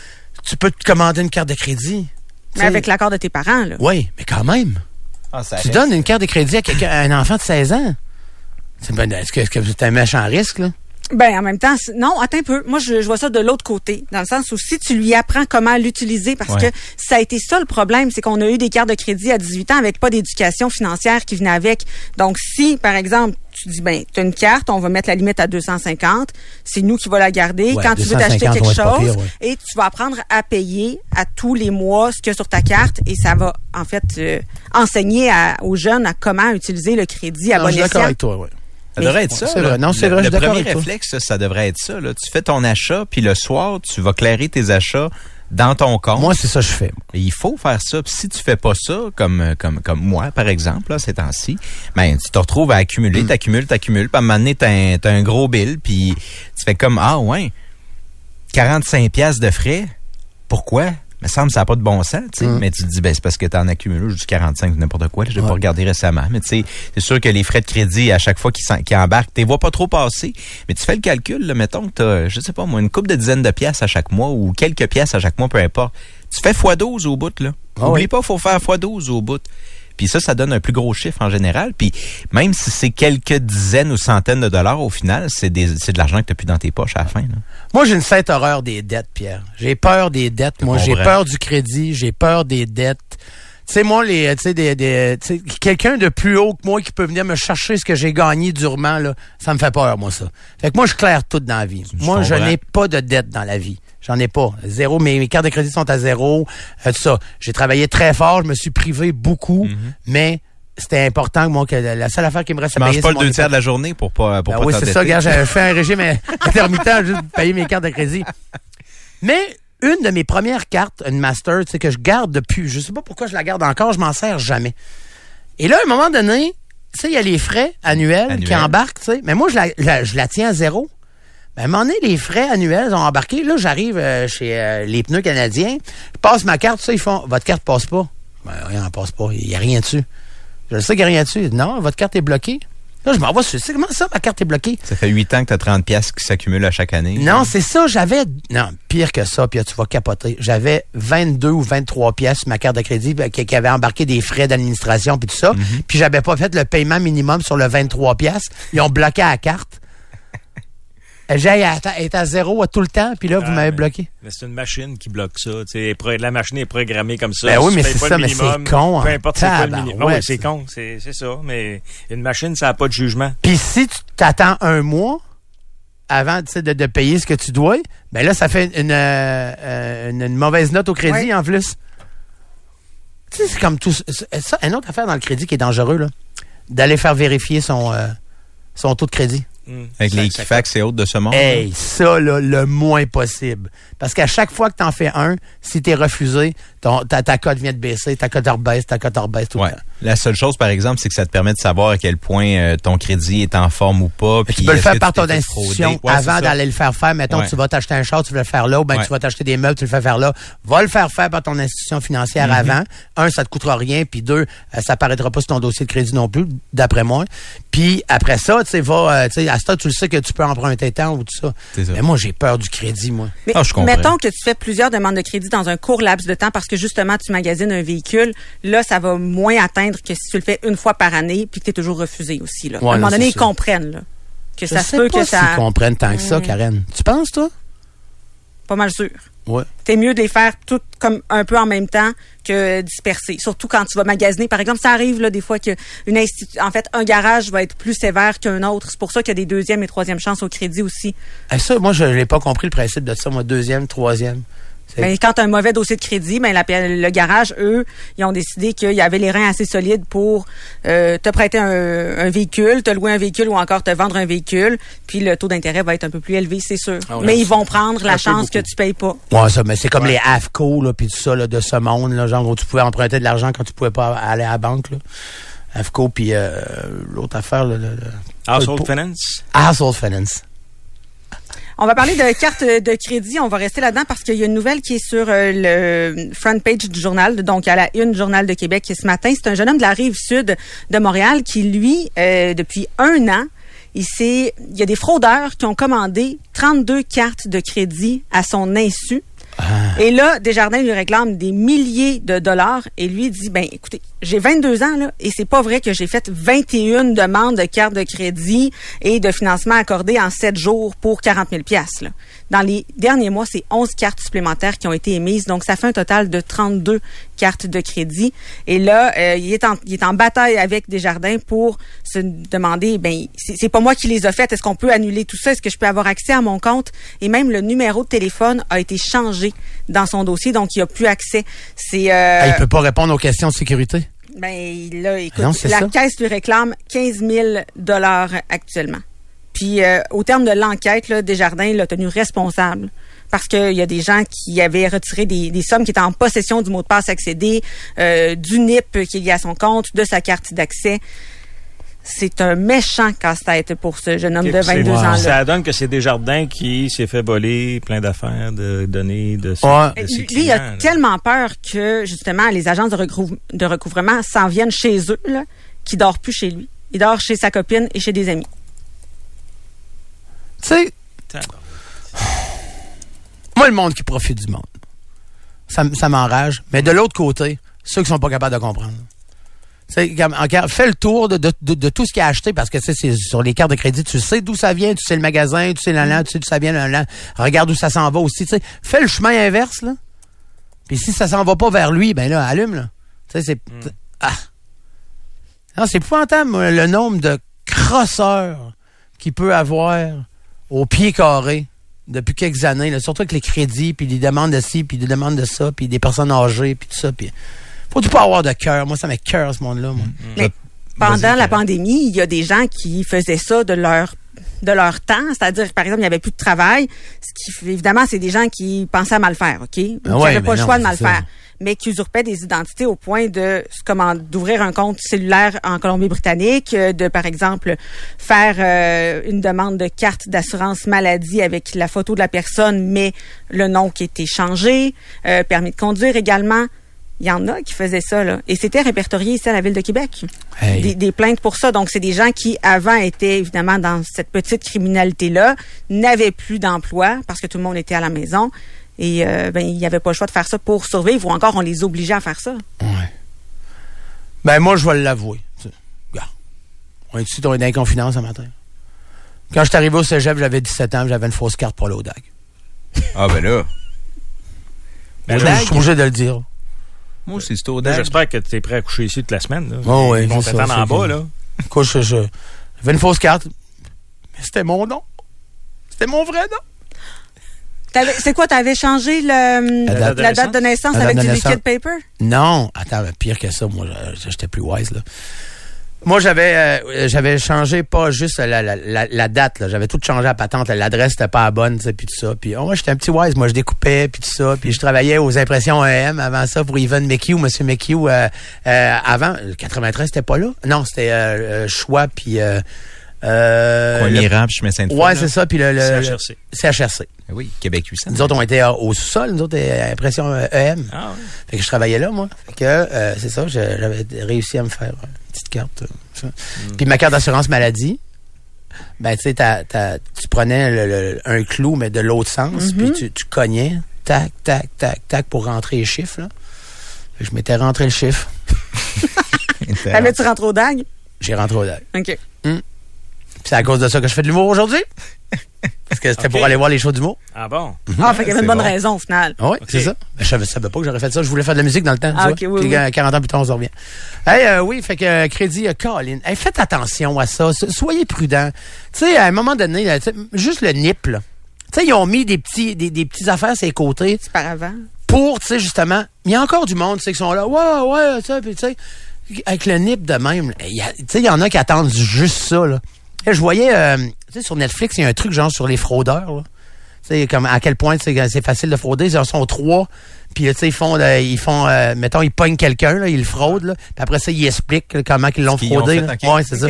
tu peux te commander une carte de crédit. Mais avec l'accord de tes parents, là. Oui, mais quand même. Ah, ça Tu reste. donnes une carte de crédit à, quelqu'un, à un enfant de seize ans. C'est ben, est-ce que, est-ce que c'est un méchant risque, là? Ben, en même temps, c'est- non, attends un peu. Moi, je, je vois ça de l'autre côté, dans le sens où si tu lui apprends comment l'utiliser, parce Ouais. que ça a été ça le problème, c'est qu'on a eu des cartes de crédit à dix-huit ans avec pas d'éducation financière qui venait avec. Donc, si, par exemple, tu dis, ben, tu as une carte, on va mettre la limite à deux cent cinquante, c'est nous qui va la garder. Ouais, Quand tu veux t'acheter deux cent cinquante, quelque ouais, c'est pas chose, pire, ouais. et tu vas apprendre à payer à tous les mois ce qu'il y a sur ta carte, et ça va, en fait, euh, enseigner à- aux jeunes à comment utiliser le crédit à Non, bon je suis d'accord escient. avec toi, oui. Ça devrait être ça. C'est là. vrai. Non, c'est Le- vrai, je suis Le d'accord premier avec toi. réflexe, ça, ça devrait être ça. Là. Tu fais ton achat, puis le soir, tu vas clairer tes achats dans ton compte. Moi, c'est ça que je fais. Et il faut faire ça. Puis si tu fais pas ça, comme comme comme moi, par exemple, là, ces temps-ci, ben tu te retrouves à accumuler, Mm. t'accumules, t'accumules, puis à un moment donné, t'as un, t'as un gros bill, puis tu fais comme, ah ouais, quarante-cinq piastres de frais, pourquoi? Il me semble que ça n'a pas de bon sens, tu sais. Mm. Mais tu te dis, ben c'est parce que t'en accumules juste quarante-cinq, n'importe quoi. Je l'ai Ouais. pas regardé récemment. Mais tu sais, c'est sûr que les frais de crédit, à chaque fois qu'ils s'en- qu'ils embarquent, tu les vois pas trop passer. Mais tu fais le calcul, là, mettons que t'as, je sais pas moi, une couple de dizaines de piastres à chaque mois ou quelques piastres à chaque mois, peu importe. Tu fais fois douze au bout, là. Ah Oublie oui. pas, faut faire fois douze au bout. Puis ça, ça donne un plus gros chiffre en général. Puis même si c'est quelques dizaines ou centaines de dollars au final, c'est des, c'est de l'argent que tu n'as plus dans tes poches à la fin. Là. Moi, j'ai une sainte horreur des dettes, Pierre. J'ai peur des dettes. Moi, Je j'ai comprends. peur du crédit. J'ai peur des dettes. Tu sais, moi, les, tu sais, des, des, tu sais, quelqu'un de plus haut que moi qui peut venir me chercher ce que j'ai gagné durement, là, ça me fait peur, moi, ça. Fait que moi, je claire tout dans la vie. Je Moi, je comprends. n'ai pas de dette dans la vie. J'en ai pas. Zéro. Mes, mes cartes de crédit sont à zéro. Euh, tout ça. J'ai travaillé très fort. Je me suis privé beaucoup. Mm-hmm. Mais c'était important, moi, que la la seule affaire qui me reste Tu à payer, manges pas c'est le mon deux tiers épargne. de la journée pour pas pour Ben pas oui, c'est t'endetter. ça, gars. J'ai fait un régime intermittent juste pour payer mes cartes de crédit. Mais une de mes premières cartes, une master, tu sais, que je garde depuis, je sais pas pourquoi je la garde encore, je m'en sers jamais. Et là, à un moment donné, tu sais, il y a les frais annuels, Annuels. qui embarquent, tu sais. Mais moi, je la, la- je la tiens à zéro. Ben, à un moment donné, les frais annuels ont embarqué. Là, j'arrive euh, chez euh, les pneus canadiens, je passe ma carte, tu sais, ils font, votre carte passe pas. Ben, rien, elle passe pas. Il y a rien dessus. Je sais qu'il n'y a rien dessus. Non, votre carte est bloquée. Là, je m'en vais sur le site. Comment ça, ma carte est bloquée? Ça fait huit ans que tu as trente piastres qui s'accumulent à chaque année. Non, c'est ça. J'avais... Non, pire que ça, puis tu vas capoter. J'avais vingt-deux ou vingt-trois pièces sur ma carte de crédit qui, qui avait embarqué des frais d'administration puis tout ça. Mm-hmm. Puis j'avais pas fait le paiement minimum sur le vingt-trois pièces. Ils ont bloqué la carte. J'ai été à zéro à tout le temps, puis là, vous ah, m'avez bloqué. Mais c'est une machine qui bloque ça. T'sais, la machine est programmée comme ça. Ben oui, mais c'est ça, mais c'est con. Peu importe c'est quoi le minimum. Ouais, oui, c'est con, c'est, c'est ça. Mais une machine, ça n'a pas de jugement. Puis si tu t'attends un mois avant de, de payer ce que tu dois, ben là, ça fait une, euh, une, une mauvaise note au crédit ouais. en plus. Tu sais, c'est comme tout... Ça, une autre affaire dans le crédit qui est dangereux, là, d'aller faire vérifier son, euh, son taux de crédit. Mmh. Avec ça, les Equifax et autres de ce monde. Hey, ça, là, le moins possible. Parce qu'à chaque fois que tu en fais un, si tu es refusé, ton, ta, ta cote vient de baisser, ta cote rebaisse, ta cote rebaisse tout ouais. le temps. La seule chose, par exemple, c'est que ça te permet de savoir à quel point euh, ton crédit est en forme ou pas. Puis tu peux le faire par ton institution ouais, avant d'aller le faire faire. Mettons, ouais. tu vas t'acheter un char, tu veux le faire là, ou bien ouais. tu vas t'acheter des meubles, tu le fais faire là. Va le faire faire par ton institution financière mm-hmm. avant. Un, ça te coûtera rien. Puis deux, euh, ça paraîtra pas sur ton dossier de crédit non plus, d'après moi. Puis après ça, tu sais, va, euh, tu sais, à ce temps, tu le sais que tu peux emprunter tant ou tout ça. ça. Mais moi, j'ai peur du crédit, moi. Mais ah, je comprends. Mettons que tu fais plusieurs demandes de crédit dans un court laps de temps parce que justement, tu magasines un véhicule. Là, ça va moins atteindre que si tu le fais une fois par année puis que tu es toujours refusé aussi. Là. Ouais, à un moment donné, ils ça. comprennent là, que je ça se peut pas que ça... Ils comprennent tant que ça, Karen. Tu penses, toi? Pas mal sûr. Ouais. T'es mieux de les faire toutes comme un peu en même temps que disperser. Surtout quand tu vas magasiner. Par exemple, ça arrive là des fois que une institu- en fait, un garage va être plus sévère qu'un autre. C'est pour ça qu'il y a des deuxième et troisième chances au crédit aussi. Et ça, moi, je n'ai pas compris le principe de ça. Moi, deuxième, troisième. Ben, quand tu as un mauvais dossier de crédit, ben, la, le garage, eux, ils ont décidé qu'il y avait les reins assez solides pour euh, te prêter un, un véhicule, te louer un véhicule ou encore te vendre un véhicule. Puis le taux d'intérêt va être un peu plus élevé, c'est sûr. Oh, mais ils vont prendre la chance beaucoup. que tu payes pas. Ouais, ça, mais c'est comme ouais. les AFCO, là, puis tout ça, là, de ce monde, là, genre où tu pouvais emprunter de l'argent quand tu pouvais pas aller à la banque, là. AFCO, puis euh, l'autre affaire, là, le, le, Household Finance. Household Finance. On va parler de carte de crédit. On va rester là-dedans parce qu'il y a une nouvelle qui est sur euh, le front page du journal, donc à la une Journal de Québec ce matin. C'est un jeune homme de la Rive-Sud de Montréal qui, lui, euh, depuis un an, il, s'est, il y a des fraudeurs qui ont commandé trente-deux cartes de crédit à son insu. Ah. Et là, Desjardins lui réclame des milliers de dollars et lui dit, ben écoutez, j'ai vingt-deux ans là et c'est pas vrai que j'ai fait vingt et une demandes de cartes de crédit et de financement accordées en sept jours pour quarante mille piastres. Là. Dans les derniers mois, c'est onze cartes supplémentaires qui ont été émises, donc ça fait un total de trente-deux cartes de crédit. Et là, euh, il est en il est en bataille avec Desjardins pour se demander, ben c'est, c'est pas moi qui les a faites, est-ce qu'on peut annuler tout ça, est-ce que je peux avoir accès à mon compte? Et même le numéro de téléphone a été changé dans son dossier, donc il n'a plus accès. C'est euh, ah, il peut pas répondre aux questions de sécurité. Ben là, écoute, non, la ça. caisse lui réclame quinze mille dollars actuellement. Puis euh, au terme de l'enquête, là, Desjardins l'a tenu responsable parce qu'il y a des gens qui avaient retiré des, des sommes qui étaient en possession du mot de passe accédé, euh, du N I P qui est lié à son compte, de sa carte d'accès. C'est un méchant casse-tête pour ce jeune homme de vingt-deux wow. ans-là. Ça donne que c'est Desjardins qui s'est fait voler plein d'affaires, de données, de, ses, ouais. de ses Lui, clients. il a là. tellement peur que, justement, les agences de, recouv- de recouvrement s'en viennent chez eux, là, qu'il dort plus chez lui. Il dort chez sa copine et chez des amis. Tu sais, moi, le monde qui profite du monde, ça, ça m'enrage. Mais de l'autre côté, ceux qui sont pas capables de comprendre. T'sais, fais le tour de, de, de, de tout ce qu'il a acheté parce que c'est sur les cartes de crédit, tu sais d'où ça vient, tu sais le magasin, tu sais l'an, tu sais d'où ça vient l'an. Regarde où ça s'en va aussi. T'sais. Fais le chemin inverse, là. Puis si ça s'en va pas vers lui, ben là, allume, là. Tu sais, c'est. Mm. Ah! Non, c'est épouvantable, le nombre de crosseurs qu'il peut avoir au pied carré depuis quelques années, là. Surtout avec les crédits, puis les demandes de ci, puis des demandes de ça, puis des personnes âgées, puis tout ça. Puis faut-tu pas avoir de cœur? Moi, ça m'écoeure, ce monde-là. Moi. Mais pendant la pandémie, il y a des gens qui faisaient ça de leur de leur temps, c'est-à-dire, par exemple, il n'y avait plus de travail. Ce qui, évidemment, c'est des gens qui pensaient à mal faire, OK? Qui ah ouais, n'avaient pas le non, choix de mal ça. faire, mais qui usurpaient des identités au point de comment d'ouvrir un compte cellulaire en Colombie-Britannique, de, par exemple, faire euh, une demande de carte d'assurance maladie avec la photo de la personne, mais le nom qui a été changé, euh, permis de conduire également. Il y en a qui faisaient ça, là. Et c'était répertorié ici à la Ville de Québec. Hey. Des, des plaintes pour ça. Donc, c'est des gens qui, avant, étaient évidemment dans cette petite criminalité-là, n'avaient plus d'emploi parce que tout le monde était à la maison. Et euh, ben, il n'y avait pas le choix de faire ça pour survivre. Ou encore, on les obligeait à faire ça. Ouais. Ben, moi, je vais l'avouer. Regarde. On est ici dans les confidences ce matin. Quand je suis arrivé au cégep, j'avais dix-sept ans, j'avais une fausse carte pour aller au D A G. Ah, ben là. Ben, je suis obligé de le dire. Moi aussi, c'est au D A G. J'espère que tu es prêt à coucher ici toute la semaine. Là. Oh, oui, Ils vont c'est t'attendre ça, en c'est bas, ça. là. Écoute, je, je, j'avais une fausse carte, mais c'était mon nom. C'était mon vrai nom. T'avais, c'est quoi, t'avais changé le, La date de la date de naissance La date avec de du naissance. liquid paper? Non, attends, pire que ça, moi, j'étais plus wise, là. Moi, j'avais euh, j'avais changé pas juste la, la, la, la date, là. J'avais tout changé à patente. L'adresse n'était pas la bonne, tu sais, puis tout ça. Puis oh, moi, j'étais un petit wise. Moi, je découpais, puis tout ça. Puis je travaillais aux impressions E M avant ça pour Evan McHugh, Monsieur McHugh. Euh, euh, avant, le quatre-vingt-treize, c'était pas là. Non, c'était euh, euh, Choix, puis... Euh, euh, Coin-Mirand, puis chemin Sainte-Foy. ouais, c'est ça. Puis le... le C H R C. C H R C. Oui, Québec huit cents. Nous autres, on était euh, au sous-sol. Nous autres, euh, impression euh, E M. Ah oui. Fait que je travaillais là, moi. Fait que, euh, c'est ça, je- j'avais réussi à me faire une petite carte. euh, ça. Puis ma carte d'assurance maladie, ben, tu sais, t'as- t'as- tu prenais le- le- un clou, mais de l'autre sens, puis tu, tu cognais, tac, tac, tac, tac, pour rentrer les chiffres, là. Fait que je m'étais rentré le chiffre. T'avais-tu rentré au D A G? J'ai rentré au D A G. OK. Puis c'est à cause de ça que je fais de l'humour aujourd'hui. Parce que c'était Ok. pour aller voir les shows d'humour. Ah bon? Ah, fait qu'il y avait c'est une bonne bon. raison, au final. Ah oui, c'est ça. Ben, je savais, savais pas que j'aurais fait ça. Je voulais faire de la musique dans le temps. Ah, tu ok, vois. oui, Puis, oui. euh, quarante ans plus tard, on se revient. Hey, euh, oui, fait que euh, crédit, euh, Colin. Hey, faites attention à ça. So- Soyez prudents. Tu sais, à un moment donné, là, tu sais, juste le N I P, là. Tu sais, ils ont mis des petits, des, des petits affaires sur les côtés C'est par avant. pour, tu sais, justement, il y a encore du monde, tu sais, qui sont là, ouais, ouais, tu sais, puis tu sais, avec le N I P de même, là, il y a- tu sais, il y en a qui attendent juste ça, là. Et je voyais, euh, tu sais, sur Netflix, il y a un truc genre sur les fraudeurs, là. Tu sais, comme à quel point tu sais, c'est facile de frauder. Ils en sont trois. Puis, tu sais, ils font, euh, ils font, euh, mettons, ils pognent quelqu'un, là, ils le fraudent, là. Puis après ça, ils expliquent là, comment ils l'ont Ce qu'ils ont fraudé. fait, là. ok. Ouais, c'est Ok. ça.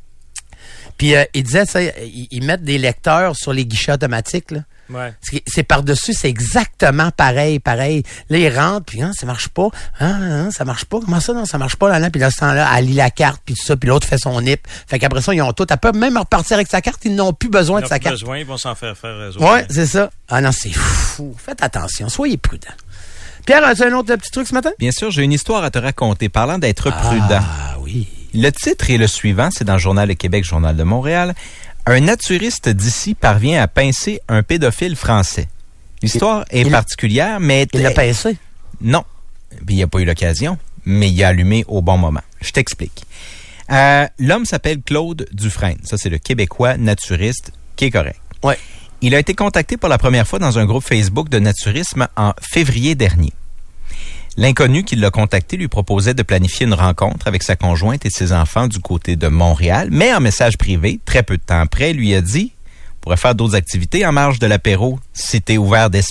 Puis, euh, ils disaient, tu sais, ils, ils mettent des lecteurs sur les guichets automatiques, là. Ouais. C'est- C'est par-dessus, c'est exactement pareil, pareil. Là, ils rentrent, puis hein, ça marche pas. Hein, hein, ça marche pas. Comment ça, non, ça marche pas, là, là. Puis là, ce temps-là, elle lit la carte, puis tout ça, puis l'autre fait son nip. Fait qu'après ça, ils ont tout. Elle peut même repartir avec sa carte, ils n'ont plus besoin Ils de n'ont sa plus carte. besoin, ils vont s'en faire faire eux autres. Ouais, c'est ça. Ah non, c'est fou. Faites attention, soyez prudents. Pierre, as-tu un autre petit truc ce matin? Bien sûr, j'ai une histoire à te raconter parlant d'être prudent. Ah oui. Le titre est le suivant, c'est dans le Journal de Québec, Journal de Montréal. Un naturiste d'ici parvient à pincer un pédophile français. L'histoire est il- particulière, mais... Il l'a pincé. Non. Puis il n'a pas eu l'occasion, mais il a allumé au bon moment. Je t'explique. Euh, l'homme s'appelle Claude Dufresne. Ça, c'est le Québécois naturiste qui est correct. Ouais. Il a été contacté pour la première fois dans un groupe Facebook de naturisme en février dernier. L'inconnu qui l'a contacté lui proposait de planifier une rencontre avec sa conjointe et ses enfants du côté de Montréal, mais en message privé, très peu de temps après, lui a dit « pourrait faire d'autres activités en marge de l'apéro, si t'es ouvert d'esprit ».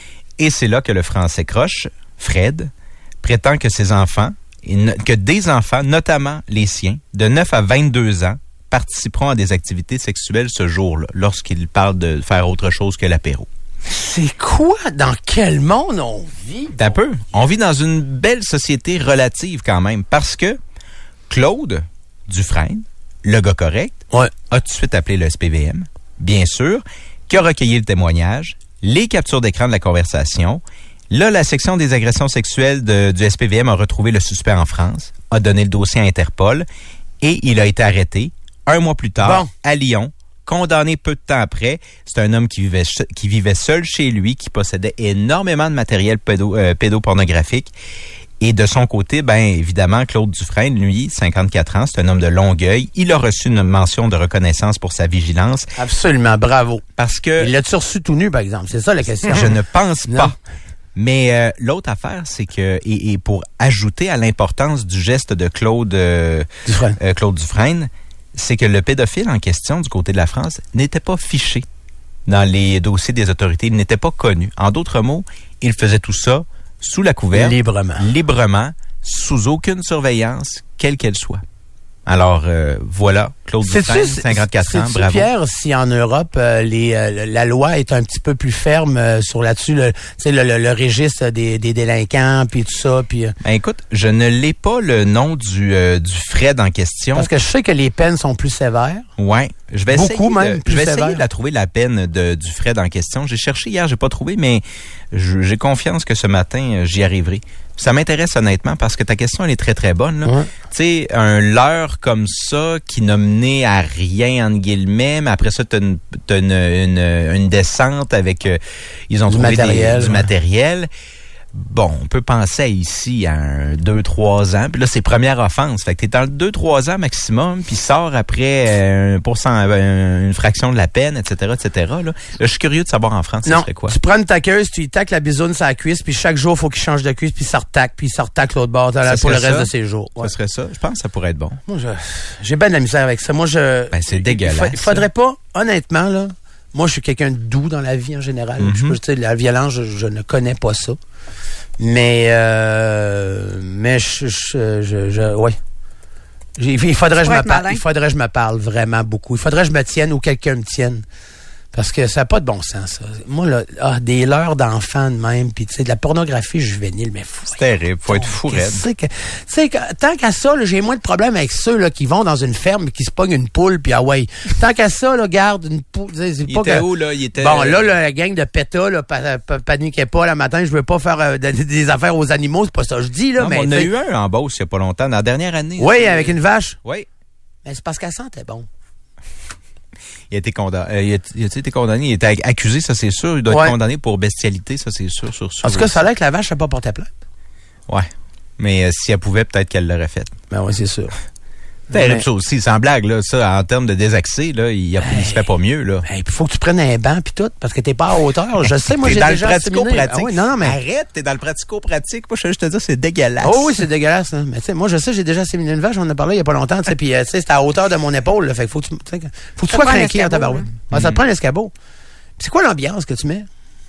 Et c'est là que le Français croche, Fred, prétend que ses enfants, et no- que des enfants, notamment les siens, de neuf à vingt-deux ans, participeront à des activités sexuelles ce jour-là, lorsqu'il parle de faire autre chose que l'apéro. C'est quoi? Dans quel monde on vit? Un peu. On vit dans une belle société relative quand même, parce que Claude Dufresne, le gars correct, Ouais. a tout de suite appelé le S P V M, bien sûr, qui a recueilli le témoignage, les captures d'écran de la conversation. Là, la section des agressions sexuelles de- du S P V M a retrouvé le suspect en France, a donné le dossier à Interpol et il a été arrêté un mois plus tard Bon. à Lyon, condamné peu de temps après. C'est un homme qui vivait, ch- qui vivait seul chez lui, qui possédait énormément de matériel pédo, euh, pédopornographique. Et de son côté, ben évidemment, Claude Dufresne, lui, cinquante-quatre ans, c'est un homme de Longueuil. Il a reçu une mention de reconnaissance pour sa vigilance Absolument, bravo. parce que Il l'a-tu reçu tout nu, par exemple? C'est ça la question. je ne pense Non. pas. Mais euh, l'autre affaire, c'est que, et, et pour ajouter à l'importance du geste de Claude, euh, Dufresne. euh, Claude Dufresne, c'est que le pédophile en question du côté de la France n'était pas fiché dans les dossiers des autorités. Il n'était pas connu. En d'autres mots, il faisait tout ça sous la couverte, Librement. librement, sous aucune surveillance, quelle qu'elle soit. Alors, euh, voilà, Claude Dufresne, cinquante-quatre ans, bravo. Pierre, si en Europe, euh, les, euh, la loi est un petit peu plus ferme euh, sur là-dessus, le, le, le, le registre des, des délinquants, puis tout ça, puis... Euh... Ben, écoute, je ne l'ai pas le nom du, euh, du Fred en question. Parce que je sais que les peines sont plus sévères. Ouais, je vais Beaucoup essayer même, de, plus je vais sévères. essayer de la trouver, la peine de, du Fred en question. J'ai cherché hier, j'ai pas trouvé, mais je, j'ai confiance que ce matin, j'y arriverai. Ça m'intéresse honnêtement parce que ta question, elle est très, très bonne. Ouais. Tu sais, un leurre comme ça qui n'a mené à rien, entre guillemets, mais après ça, t'as une, t'as une, une, une descente avec... Euh, ils ont du trouvé matériel, des, du ouais. matériel. Bon, on peut penser à ici à un deux trois ans. Puis là, c'est première offense. Fait que t'es dans le deux trois ans maximum, puis sort après euh, un pourcent, euh, une fraction de la peine, et cetera, et cetera. Là, là je suis curieux de savoir en France, ça non, serait quoi? Tu prends une taqueuse, tu y taques la bisoune sur la cuisse, puis chaque jour, il faut qu'il change de cuisse, puis ça retaque, puis ça retaque l'autre bord là, pour le reste ça? de ses jours. Ouais. Ça serait ça? Je pense que ça pourrait être bon. Moi, je, j'ai bien de la misère avec ça. Moi, je... Ben, c'est dégueulasse. Il faudrait pas, honnêtement, là... Moi, je suis quelqu'un de doux dans la vie en général. Mm-hmm. Je peux, tu sais, la violence, je, je ne connais pas ça. Mais, euh, mais je, je, je, je ouais. J'ai, il faudrait que je me parle. Il faudrait que je me parle vraiment beaucoup. Il faudrait que je me tienne ou quelqu'un me tienne. Parce que ça n'a pas de bon sens, ça. Moi, là, ah, des leurres d'enfants de même, puis tu sais, de la pornographie juvénile, mais fou. C'est terrible, faut être fou raide. Tu sais, tant qu'à ça, là, j'ai moins de problème avec ceux là, qui vont dans une ferme et qui se pognent une poule, puis ah ouais. Tant qu'à ça, là, garde une poule. C'est Il pas était que... où, là? Il était... Bon, là, là, la gang de pétas, là, pa- pa- paniquez pas, le matin, je veux pas faire euh, des, des affaires aux animaux, c'est pas ça que je dis, là, non, mais... on a eu un en Beauce il y a pas longtemps, dans la dernière année. Oui, avec une vache. Oui. Mais c'est parce qu'elle sentait bon. Il a été condamné. Euh, il, a, il a été condamné. Il a été accusé, ça c'est sûr. Il doit ouais. être condamné pour bestialité, ça c'est sûr. Sur, sur en tout cas, ça a l'air que la vache n'a pas porté plainte. Ouais. Mais euh, si elle pouvait, peut-être qu'elle l'aurait fait. Ben oui, c'est sûr. Terrible mais... ça aussi, sans blague, là. Ça, en termes de désaxé, là, il, a, hey, il se fait pas mieux, là. Il hey, faut que tu prennes un banc pis tout, parce que t'es pas à hauteur. Je sais, moi, j'ai déjà déjà le pratico-pratique. Ah oui, non, non, mais... Arrête, t'es dans le pratico-pratique. Moi, je veux juste te dire, c'est dégueulasse. Oh oui, c'est dégueulasse, hein. Mais tu sais, moi, je sais, j'ai déjà séminé une vache, on en a parlé il y a pas longtemps, tu sais, puis euh, tu sais, c'était à hauteur de mon épaule, là. Fait que faut que tu, faut que tu sois craqué en tabarouette. Hein. Ouais, ça te prend l'escabeau. C'est quoi l'ambiance que tu mets?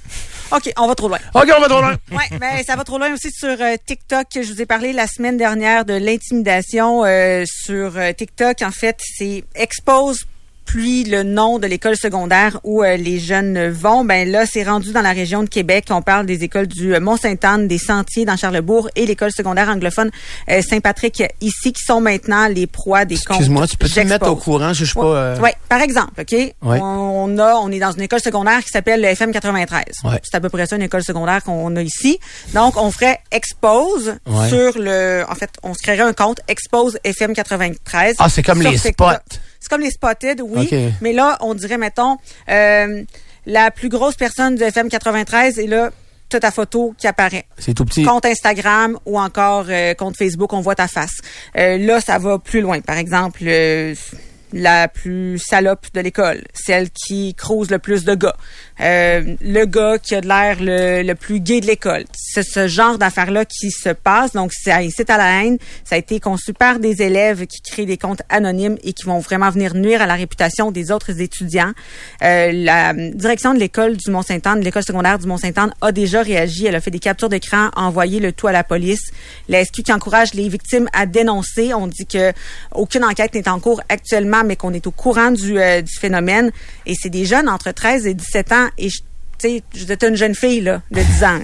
OK, on va trop loin. OK, on va trop loin. Oui, mais ça va trop loin aussi sur euh, TikTok. Je vous ai parlé la semaine dernière de l'intimidation euh, sur euh, TikTok. En fait, c'est expose puis le nom de l'école secondaire où euh, les jeunes vont. Ben là, c'est rendu dans la région de Québec. On parle des écoles du euh, Mont-Sainte-Anne, des Sentiers dans Charlesbourg et l'école secondaire anglophone euh, Saint-Patrick ici, qui sont maintenant les proies des comptes. Excuse-moi, tu peux te mettre au courant, je sais pas... Euh... Oui, par exemple, OK? Ouais. On a, on est dans une école secondaire qui s'appelle le F M quatre-vingt-treize. Ouais. C'est à peu près ça, une école secondaire qu'on a ici. Donc, on ferait expose ouais. sur le... En fait, on se créerait un compte expose F M quatre-vingt-treize. Ah, c'est comme les TikTok. spots. C'est comme les spotted, oui. Okay. Mais là, on dirait, mettons, euh, la plus grosse personne du F M quatre-vingt-treize, et là, tu as ta photo qui apparaît. C'est tout petit. Compte Instagram ou encore euh, compte Facebook, on voit ta face. Euh, là, ça va plus loin. Par exemple, euh, la plus salope de l'école, celle qui crouse le plus de gars, euh, le gars qui a de l'air le, le plus gay de l'école. C'est ce genre d'affaires-là qui se passe. Donc, ça incite à la haine. Ça a été conçu par des élèves qui créent des comptes anonymes et qui vont vraiment venir nuire à la réputation des autres étudiants. Euh, la direction de l'école du Mont-Sainte-Anne, de l'école secondaire du Mont-Sainte-Anne, a déjà réagi. Elle a fait des captures d'écran, envoyé le tout à la police. La S Q qui encourage les victimes à dénoncer. On dit que aucune enquête n'est en cours actuellement, mais qu'on est au courant du, euh, du phénomène. Et c'est des jeunes entre treize et dix-sept ans. Et, tu sais, j'étais une jeune fille, là, de dix ans.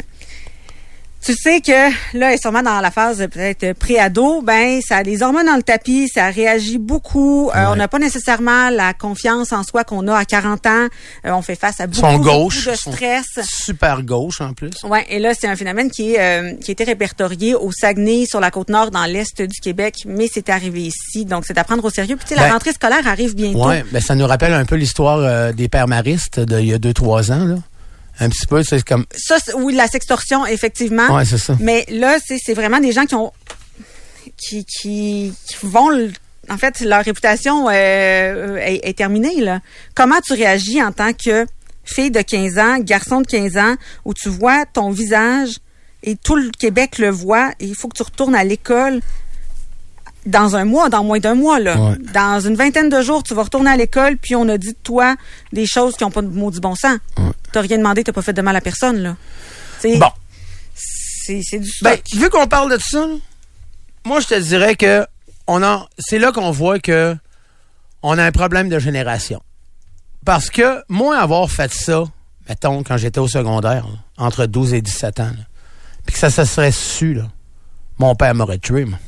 Tu sais que, là, elle est sûrement dans la phase peut-être pré-ado, ben, ça a les hormones dans le tapis, ça réagit beaucoup. Euh, ouais. On n'a pas nécessairement la confiance en soi qu'on a à quarante ans. Euh, on fait face à beaucoup, sont gauche, beaucoup de stress. Super gauche, en plus. Ouais, et là, c'est un phénomène qui est, euh, qui a été répertorié au Saguenay, sur la Côte-Nord, dans l'Est du Québec, mais c'est arrivé ici. Donc, c'est à prendre au sérieux. Puis, tu sais, ben, la rentrée scolaire arrive bientôt. Ouais, ben, ça nous rappelle un peu l'histoire euh, des pères maristes d'il y a deux, trois ans, là. Un petit peu, c'est comme... Ça, c'est, oui, la sextorsion, effectivement. Ouais, c'est ça. Mais là, c'est, c'est vraiment des gens qui ont... qui, qui, qui vont... En fait, leur réputation euh, est, est terminée, là. Comment tu réagis en tant que fille de quinze ans, garçon de quinze ans, où tu vois ton visage et tout le Québec le voit et il faut que tu retournes à l'école dans un mois, dans moins d'un mois, là. Ouais. Dans une vingtaine de jours, tu vas retourner à l'école, puis on a dit de toi des choses qui n'ont pas de maudit bon sens. Ouais. T'as rien demandé, t'as pas fait de mal à personne, là. T'sais, bon. C'est, c'est du stock. Ben, vu qu'on parle de ça, là, moi, je te dirais que on a, c'est là qu'on voit que on a un problème de génération. Parce que moi, avoir fait ça, mettons, quand j'étais au secondaire, là, entre douze et dix-sept ans, là, puis que ça se serait su, là, mon père m'aurait tué, moi.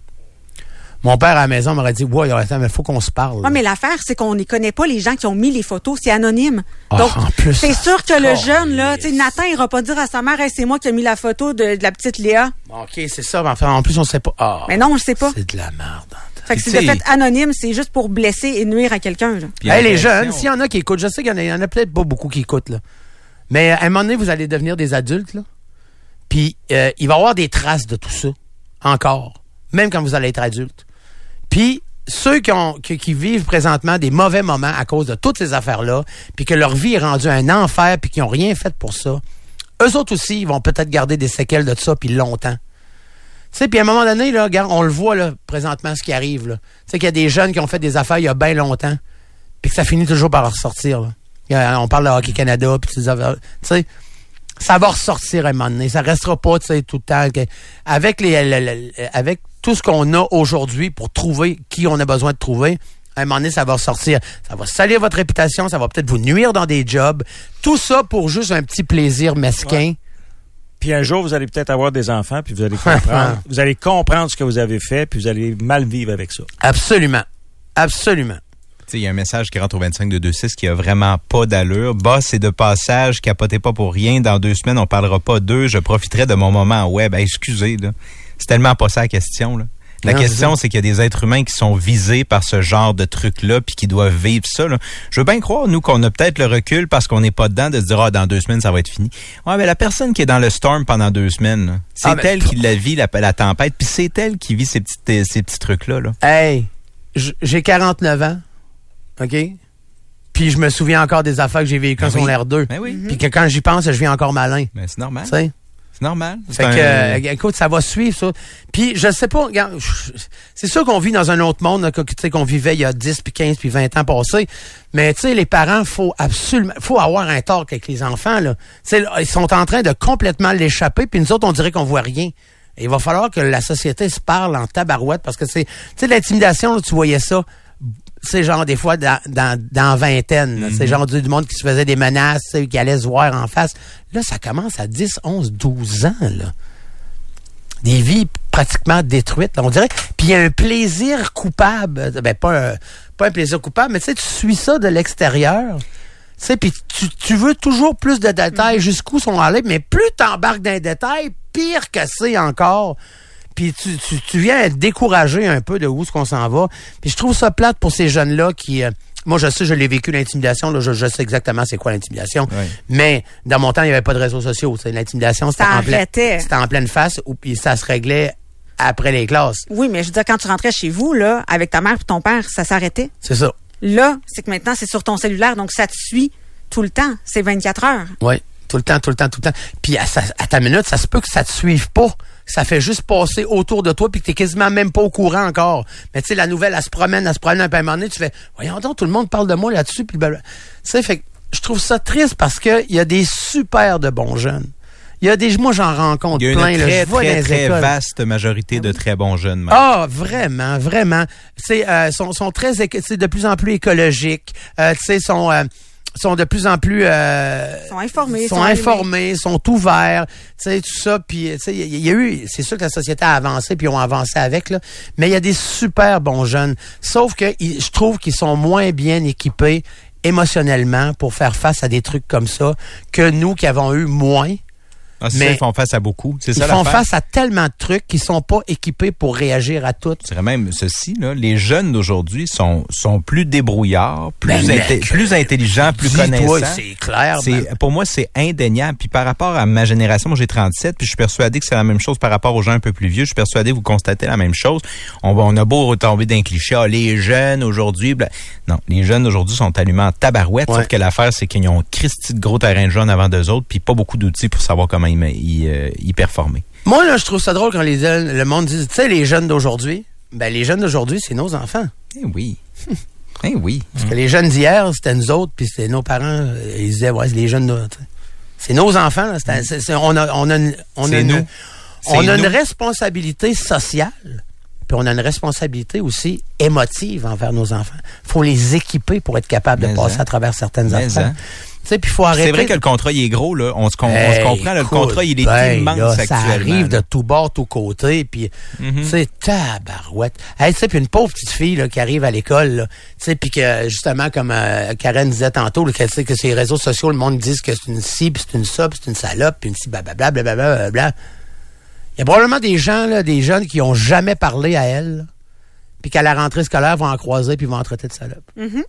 Mon père à la maison m'aurait dit, ouais, attends, mais il faut qu'on se parle. Oui, mais l'affaire, c'est qu'on ne connaît pas les gens qui ont mis les photos. C'est anonyme. Ah, Donc, en plus, c'est ça, sûr que le oh, jeune, là, yes. tu sais, Nathan, il va pas dire à sa mère, hey, c'est moi qui ai mis la photo de, de la petite Léa. OK, c'est ça. Mais enfin, en plus, on ne sait pas. Oh, Mais non, on le sait pas. C'est de la merde. Fait que Puis, c'est de tu sais- fait anonyme, c'est juste pour blesser et nuire à quelqu'un, là. Puis Hey, les l'impression- jeunes, s'il y en a qui écoutent, je sais qu'il y en a, il y en a peut-être pas beaucoup qui écoutent, là. Mais à un moment donné, vous allez devenir des adultes, là. Puis, euh, il va y avoir des traces de tout ça. Encore. Même quand vous allez être adulte. Puis, ceux qui, ont, qui, qui vivent présentement des mauvais moments à cause de toutes ces affaires-là, puis que leur vie est rendue un enfer, puis qui n'ont rien fait pour ça, eux autres aussi, ils vont peut-être garder des séquelles de ça, puis longtemps. Tu sais, puis à un moment donné, là, regarde, on le voit, là, présentement, ce qui arrive, là. Tu sais qu'il y a des jeunes qui ont fait des affaires il y a bien longtemps, puis que ça finit toujours par ressortir, là. Il y a- On parle de Hockey Canada, puis ces affaires, tu sais, ça va ressortir à un moment donné. Ça restera pas, tu sais, tout le temps. que- Avec les, le- le- le- avec tout ce qu'on a aujourd'hui pour trouver qui on a besoin de trouver, à un moment donné, ça va ressortir. Ça va salir votre réputation, ça va peut-être vous nuire dans des jobs. Tout ça pour juste un petit plaisir mesquin. Ouais. Puis un jour, vous allez peut-être avoir des enfants, puis vous allez comprendre, vous allez comprendre ce que vous avez fait, puis vous allez mal vivre avec ça. Absolument. Absolument. Tu sais, il y a un message qui rentre au vingt-cinq de deux six qui a vraiment pas d'allure. Boss et de passage, capotez pas pour rien. Dans deux semaines, on parlera pas d'eux. Je profiterai de mon moment web. Hey, excusez, là. C'est tellement pas ça la question, là. La Non, question, c'est qu'il y a des êtres humains qui sont visés par ce genre de truc-là puis qui doivent vivre ça, là. Je veux bien croire, nous, qu'on a peut-être le recul parce qu'on n'est pas dedans de se dire, ah, dans deux semaines, ça va être fini. Ouais, mais la personne qui est dans le storm pendant deux semaines, là, c'est Ah, ben, elle qui la vit, la, la tempête, puis c'est elle qui vit ces, petites, ces petits trucs-là, là. Hey, j- j'ai quarante-neuf ans. OK? Puis je me souviens encore des affaires que j'ai vécues Ben quand oui. on l'air deux. Ben oui. Puis que quand j'y pense, je viens encore malin. Ben, c'est normal. Tu sais? C'est normal. Fait C'est que, un- euh, écoute, ça va suivre, ça. Puis, je sais pas, regarde, je- c'est sûr qu'on vit dans un autre monde, là, que, tu sais, qu'on vivait il y a dix, puis quinze, puis vingt ans passés. Mais, tu sais, les parents, faut absolument, faut avoir un tort avec les enfants, là. Tu sais, là, ils sont en train de complètement l'échapper, puis nous autres, on dirait qu'on voit rien. Et il va falloir que la société se parle en tabarouette, parce que c'est, tu sais, l'intimidation, là, tu voyais ça, c'est genre des fois dans dans, dans vingtaine, là. C'est genre du, du monde qui se faisait des menaces, tu sais, qui allait se voir en face. Là, ça commence à dix, onze, douze ans, là. Des vies pratiquement détruites, là, on dirait. Puis il y a un plaisir coupable, ben pas un, pas un plaisir coupable, mais tu sais, tu suis ça de l'extérieur. Tu sais, puis tu, tu veux toujours plus de détails, jusqu'où sont allés, mais plus t'embarques dans les détails, pire que c'est encore. Puis tu, tu, tu viens être découragé un peu de où est-ce qu'on s'en va. Puis je trouve ça plate pour ces jeunes-là qui... Euh, moi, je sais, je l'ai vécu, l'intimidation. Là, je, je sais exactement c'est quoi l'intimidation. Ouais. Mais dans mon temps, il n'y avait pas de réseaux sociaux. Tu sais, l'intimidation, c'était Ça en, plein, arrêtait. c'était en pleine face, ou puis ça se réglait après les classes. Oui, mais je veux dire, quand tu rentrais chez vous, là, avec ta mère et ton père, ça s'arrêtait. C'est ça. Là, c'est que maintenant, c'est sur ton cellulaire, donc ça te suit tout le temps. C'est vingt-quatre heures. Oui, tout le temps, tout le temps, tout le temps. Puis à, ça- à ta minute, ça se peut que ça te suive pas. Ça fait juste passer autour de toi puis que t'es quasiment même pas au courant encore. Mais tu sais, la nouvelle, elle se promène, elle se promène un peu à un moment donné, tu fais, voyons donc, tout le monde parle de moi là-dessus. Puis ben, tu sais, fait que je trouve ça triste parce que il y a des super de bons jeunes. Il y a des, moi j'en rencontre Il y a une plein. là, très, je vois dans très, les très écoles. vaste majorité de très bons jeunes. même. Ah, vraiment, vraiment. C'est euh, sont sont très éco- c'est de plus en plus écologiques. Euh, tu sais, sont euh, sont de plus en plus euh, Sont informés, sont sont informés, sont ouverts, tu sais, tout ça. Puis, tu sais, il y, y a eu, c'est sûr que la société a avancé, puis ils ont avancé avec là. Mais il y a des super bons jeunes. Sauf que ils- je trouve qu'ils sont moins bien équipés émotionnellement pour faire face à des trucs comme ça que nous qui avons eu moins. Ah, c'est mais ça, ils font face à beaucoup. C'est Ils ça font l'affaire. face à tellement de trucs qu'ils sont pas équipés pour réagir à tout. C'est même ceci, là. Les jeunes d'aujourd'hui sont, sont plus débrouillards, plus, Ben, inté- mec, plus intelligents, plus Dis-toi, connaissants. c'est clair. C'est, man. pour moi, c'est indéniable. Puis par rapport à ma génération, moi j'ai trente-sept, puis je suis persuadé que c'est la même chose par rapport aux gens un peu plus vieux. Je suis persuadé que vous constatez la même chose. On, va- on a beau retomber d'un cliché, ah, les jeunes aujourd'hui, bla- non, les jeunes d'aujourd'hui sont allumés en tabarouette, Ouais. sauf que l'affaire, c'est qu'ils ont un Christy de gros terrain de jeu en avant d'eux autres, puis pas beaucoup d'outils pour savoir comment ils, ils, euh, y performer. Moi, là, je trouve ça drôle quand les, le monde dit, tu sais, les jeunes d'aujourd'hui, ben, les jeunes d'aujourd'hui, c'est nos enfants. Eh oui. Eh oui. Parce que les jeunes d'hier, c'était nous autres, puis c'était nos parents, euh, ils disaient, ouais, c'est les jeunes, de- t'sais. C'est nos enfants, là. C'est- c'est- c'est- on a, on a, une- on a C'est une, nous. on C'est a une nous. responsabilité sociale, puis on a une responsabilité aussi émotive envers nos enfants. Il faut les équiper pour être capable de Mais passer hein. à travers certaines Mais affaires. hein. Tu sais, puis il faut arrêter. C'est vrai que le contrat, il est gros, là. On se, com- Hey, on se comprend, là, le écoute, contrat, il est ben, immense là, actuellement. Ça arrive là. de tout bord, tout côté, puis Mm-hmm. tu sais, tabarouette. Hey, tu sais, puis une pauvre petite fille là, qui arrive à l'école, là, tu sais, puis que justement, comme euh, Karen disait tantôt, là, que, tu sais, que sur les réseaux sociaux, le monde dit que c'est une ci, puis c'est une ça, puis c'est une salope, puis une ci, blablabla, blablabla, blablabla. Il y a probablement des gens, là, des jeunes qui ont jamais parlé à elle, là, puis qu'à la rentrée scolaire, vont en croiser, puis vont en traiter de salope. Mm-hmm.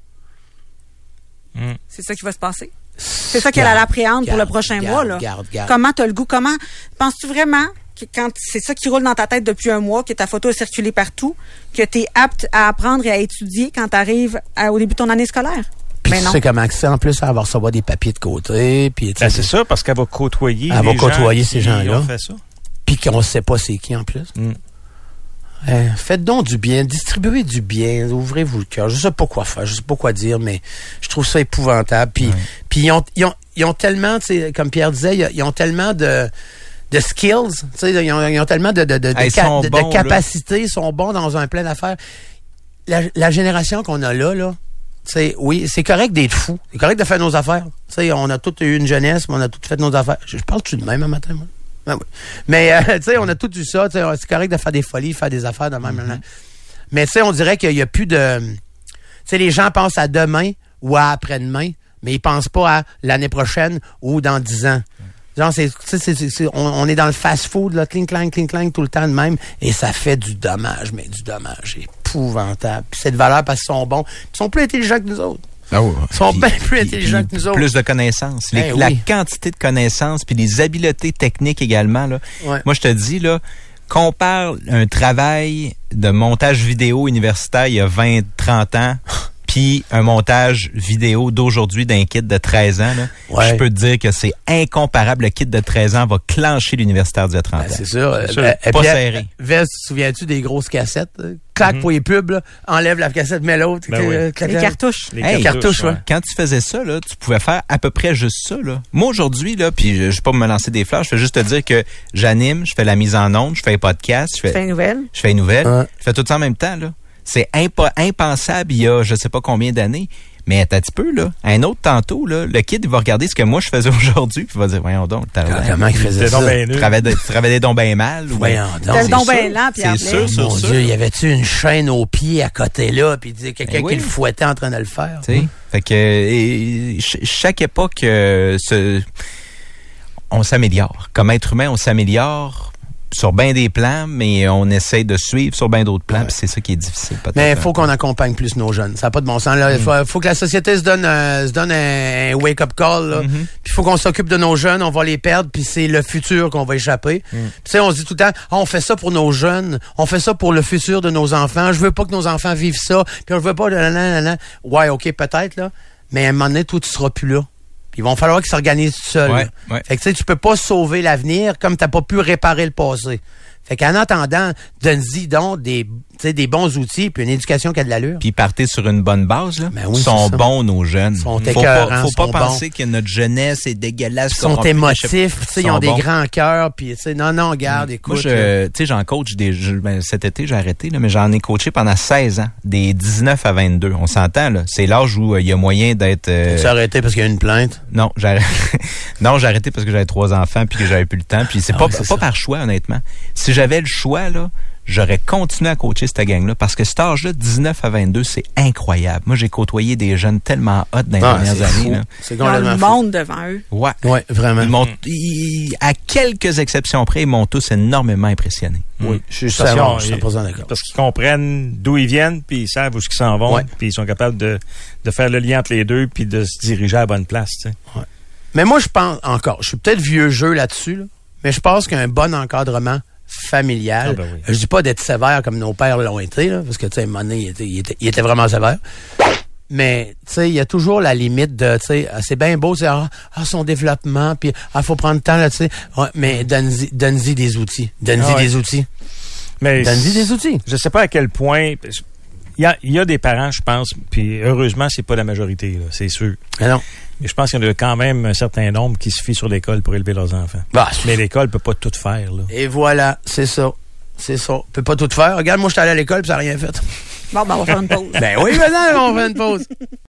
Mm. C'est ça qui va se passer. C'est ça qu'elle a l'appréhende pour le prochain garde, mois. Là. Garde, garde. Comment t'as le goût? Comment penses-tu vraiment que quand c'est ça qui roule dans ta tête depuis un mois, que ta photo a circulé partout, que tu es apte à apprendre et à étudier quand tu arrives au début de ton année scolaire? Puis Ben tu non. sais comment que c'est, en plus, elle va recevoir des papiers de côté, puis tu sais, Ben, c'est ça, parce qu'elle va côtoyer Elle les va côtoyer gens ces qui gens-là. ont fait ça. puis qu'on ne sait pas c'est qui en plus. Mm. Euh, faites donc du bien, distribuez du bien, ouvrez-vous le cœur. Je sais pas quoi faire, je sais pas quoi dire, mais je trouve ça épouvantable. Puis, Ouais. puis ils ont, ils ont, ils ont tellement, tu sais, comme Pierre disait, ils ont tellement de, de skills, tu sais, ils ont, ils ont tellement de, de, de, de, Hey, ils ca- sont de- de bons, capacités, ils sont bons dans un plein d'affaires. La, la génération qu'on a là, là, tu sais, oui, c'est correct d'être fou, c'est correct de faire nos affaires. Tu sais, on a tous eu une jeunesse, mais on a tous fait nos affaires. Je, je parle-tu de même un matin, moi? Ben oui. Mais, euh, tu sais, on a tout eu ça. C'est correct de faire des folies, faire des affaires de même. Mm-hmm. Mais, tu sais, on dirait qu'il n'y a plus de... Tu sais, les gens pensent à demain ou à après-demain, mais ils pensent pas à l'année prochaine ou dans dix ans. Genre, c'est, c'est, c'est, c'est, on, on est dans le fast-food, là, cling, clang, cling, clang, tout le temps de même, et ça fait du dommage, mais du dommage épouvantable. Puis c'est de valeur parce qu'ils sont bons. Ils sont plus intelligents que nous autres. Oh, Ils sont puis- bien plus puis- intelligents puis que nous autres. Plus de connaissances. Les- Eh la oui. quantité de connaissances, puis les habiletés techniques également. Là. Ouais. Moi, je te dis, là, compare un travail de montage vidéo universitaire il y a vingt, trente ans, puis un montage vidéo d'aujourd'hui d'un kid de treize ans. Là, Ouais. je peux te dire que c'est incomparable. Le kid de treize ans va clencher l'universitaire d'il y a trente Ben, ans. c'est sûr. C'est sûr. Euh, Pas puis, serré. Vest, te souviens-tu des grosses cassettes? euh? Clac pour les pubs, là, enlève la cassette, mets l'autre. Ben euh, oui. clac, Les clac. cartouches. Les Hey, cartouches, ouais. Quand tu faisais ça, là, tu pouvais faire à peu près juste ça. Là. Moi, aujourd'hui, là, puis je ne vais pas me lancer des fleurs, je vais juste te dire que j'anime, je fais la mise en onde, je fais un podcast, je Tu fais fais, une nouvelle. je fais une nouvelle, Ouais. je fais tout ça en même temps. Là. C'est impo- impensable il y a je sais pas combien d'années. Mais t'as un petit peu, là, un autre tantôt, là, le kid, il va regarder ce que moi je faisais aujourd'hui, puis il va dire, voyons donc, t'as Ah, comment il faisait C'était ça? donc bien nul. tu travaillais, tu travaillais donc bien mal. Ou Voyons ben- donc. T'es c'est donc sûr, bien lent, Pierre C'est Blais. sûr, sûr, Mon sûr. Dieu, y avait-tu une chaîne aux pieds à côté là, puis quelqu'un Ben oui. qui le fouettait en train de le faire? Tu sais, fait que et, ch- chaque époque, euh, se- on s'améliore. Comme être humain, on s'améliore sur bien des plans, mais on essaie de suivre sur bien d'autres plans, Ouais. puis c'est ça qui est difficile. peut-être. Mais il faut qu'on accompagne plus nos jeunes. Ça n'a pas de bon sens. Il Mm. faut, faut que la société se donne, euh, se donne un, un wake-up call. Là. Mm-hmm. Puis il faut qu'on s'occupe de nos jeunes. On va les perdre, puis c'est le futur qu'on va échapper. Mm. Puis tu sais, on se dit tout le temps, ah, on fait ça pour nos jeunes. On fait ça pour le futur de nos enfants. Je veux pas que nos enfants vivent ça. Puis on veut pas... Nanana. Ouais, OK, peut-être, là. Mais à un moment donné, toi, tu seras plus là. Puis il va falloir qu'ils s'organisent tout seuls. Ouais, là. ouais. Fait que tu sais, tu peux pas sauver l'avenir comme t'as pas pu réparer le passé. Fait qu'en attendant, donne-y donc des, tu sais, des bons outils puis une éducation qui a de l'allure. Puis partez sur une bonne base. Là. Ben oui, Ils sont c'est ça. bons, nos jeunes. Sont faut écœurants, pas, faut pas sont penser bons. que notre jeunesse est dégueulasse. Ils sont corrompue, émotifs, tu sais, ils ont sont des bons. grands cœurs, puis tu sais, non, non, regarde, écoute. Moi, je, tu sais, j'en coach des, je- ben, cet été, j'ai arrêté, là, mais j'en ai coaché pendant seize ans, des dix-neuf à vingt-deux. On s'entend, là. C'est l'âge où euh, il y a moyen d'être, euh, Tu as arrêté parce qu'il y a une plainte. non, j'ai arrêté, non, j'ai arrêté parce que j'avais trois enfants puis que j'avais plus le temps. Puis c'est Ah pas, oui, c'est pas ça. par choix, honnêtement. Si j'avais le choix, là, j'aurais continué à coacher cette gang-là parce que cet âge-là, dix-neuf à vingt-deux, c'est incroyable. Moi, j'ai côtoyé des jeunes tellement hot dans les Ah, dernières c'est années, fou. là. C'est Ils ont complètement le fou. monde devant eux. Ouais. Ouais, vraiment. Ils m'ont, ils- à quelques exceptions près, ils m'ont tous énormément impressionné. Oui, je suis Parce qu'ils ont- cent pour cent d'accord. Parce qu'ils comprennent d'où ils viennent, puis ils savent où ils s'en vont, Ouais. puis ils sont capables de, de faire le lien entre les deux, puis de se diriger à la bonne place. Tu sais. Mais moi, je pense encore, je suis peut-être vieux jeu là-dessus, là, mais je pense qu'un bon encadrement familial, Ah ben oui. je dis pas d'être sévère comme nos pères l'ont été, là, parce que, tu sais, à un moment donné, il était, il était, il était vraiment sévère. Mais, tu sais, il y a toujours la limite de, tu sais, ah, c'est bien beau, c'est, ah, ah, son développement, puis, ah, faut prendre le temps, là, tu sais. Ouais, mais donne-y, donne-y des outils. Donne-y Ah ouais. des outils. Mais Donne-y des outils. je sais pas à quel point... Il y a, il y a des parents, je pense, puis heureusement, c'est pas la majorité, là, c'est sûr. Mais non. Mais je pense qu'il y en a quand même un certain nombre qui se fient sur l'école pour élever leurs enfants. Bah, Mais l'école peut pas tout faire. Là. et voilà, c'est ça. C'est ça. On peut pas tout faire. Regarde, moi, je suis allé à l'école puis ça n'a rien fait. Bon, ben, on va faire une pause. Ben oui, maintenant, on va faire une pause.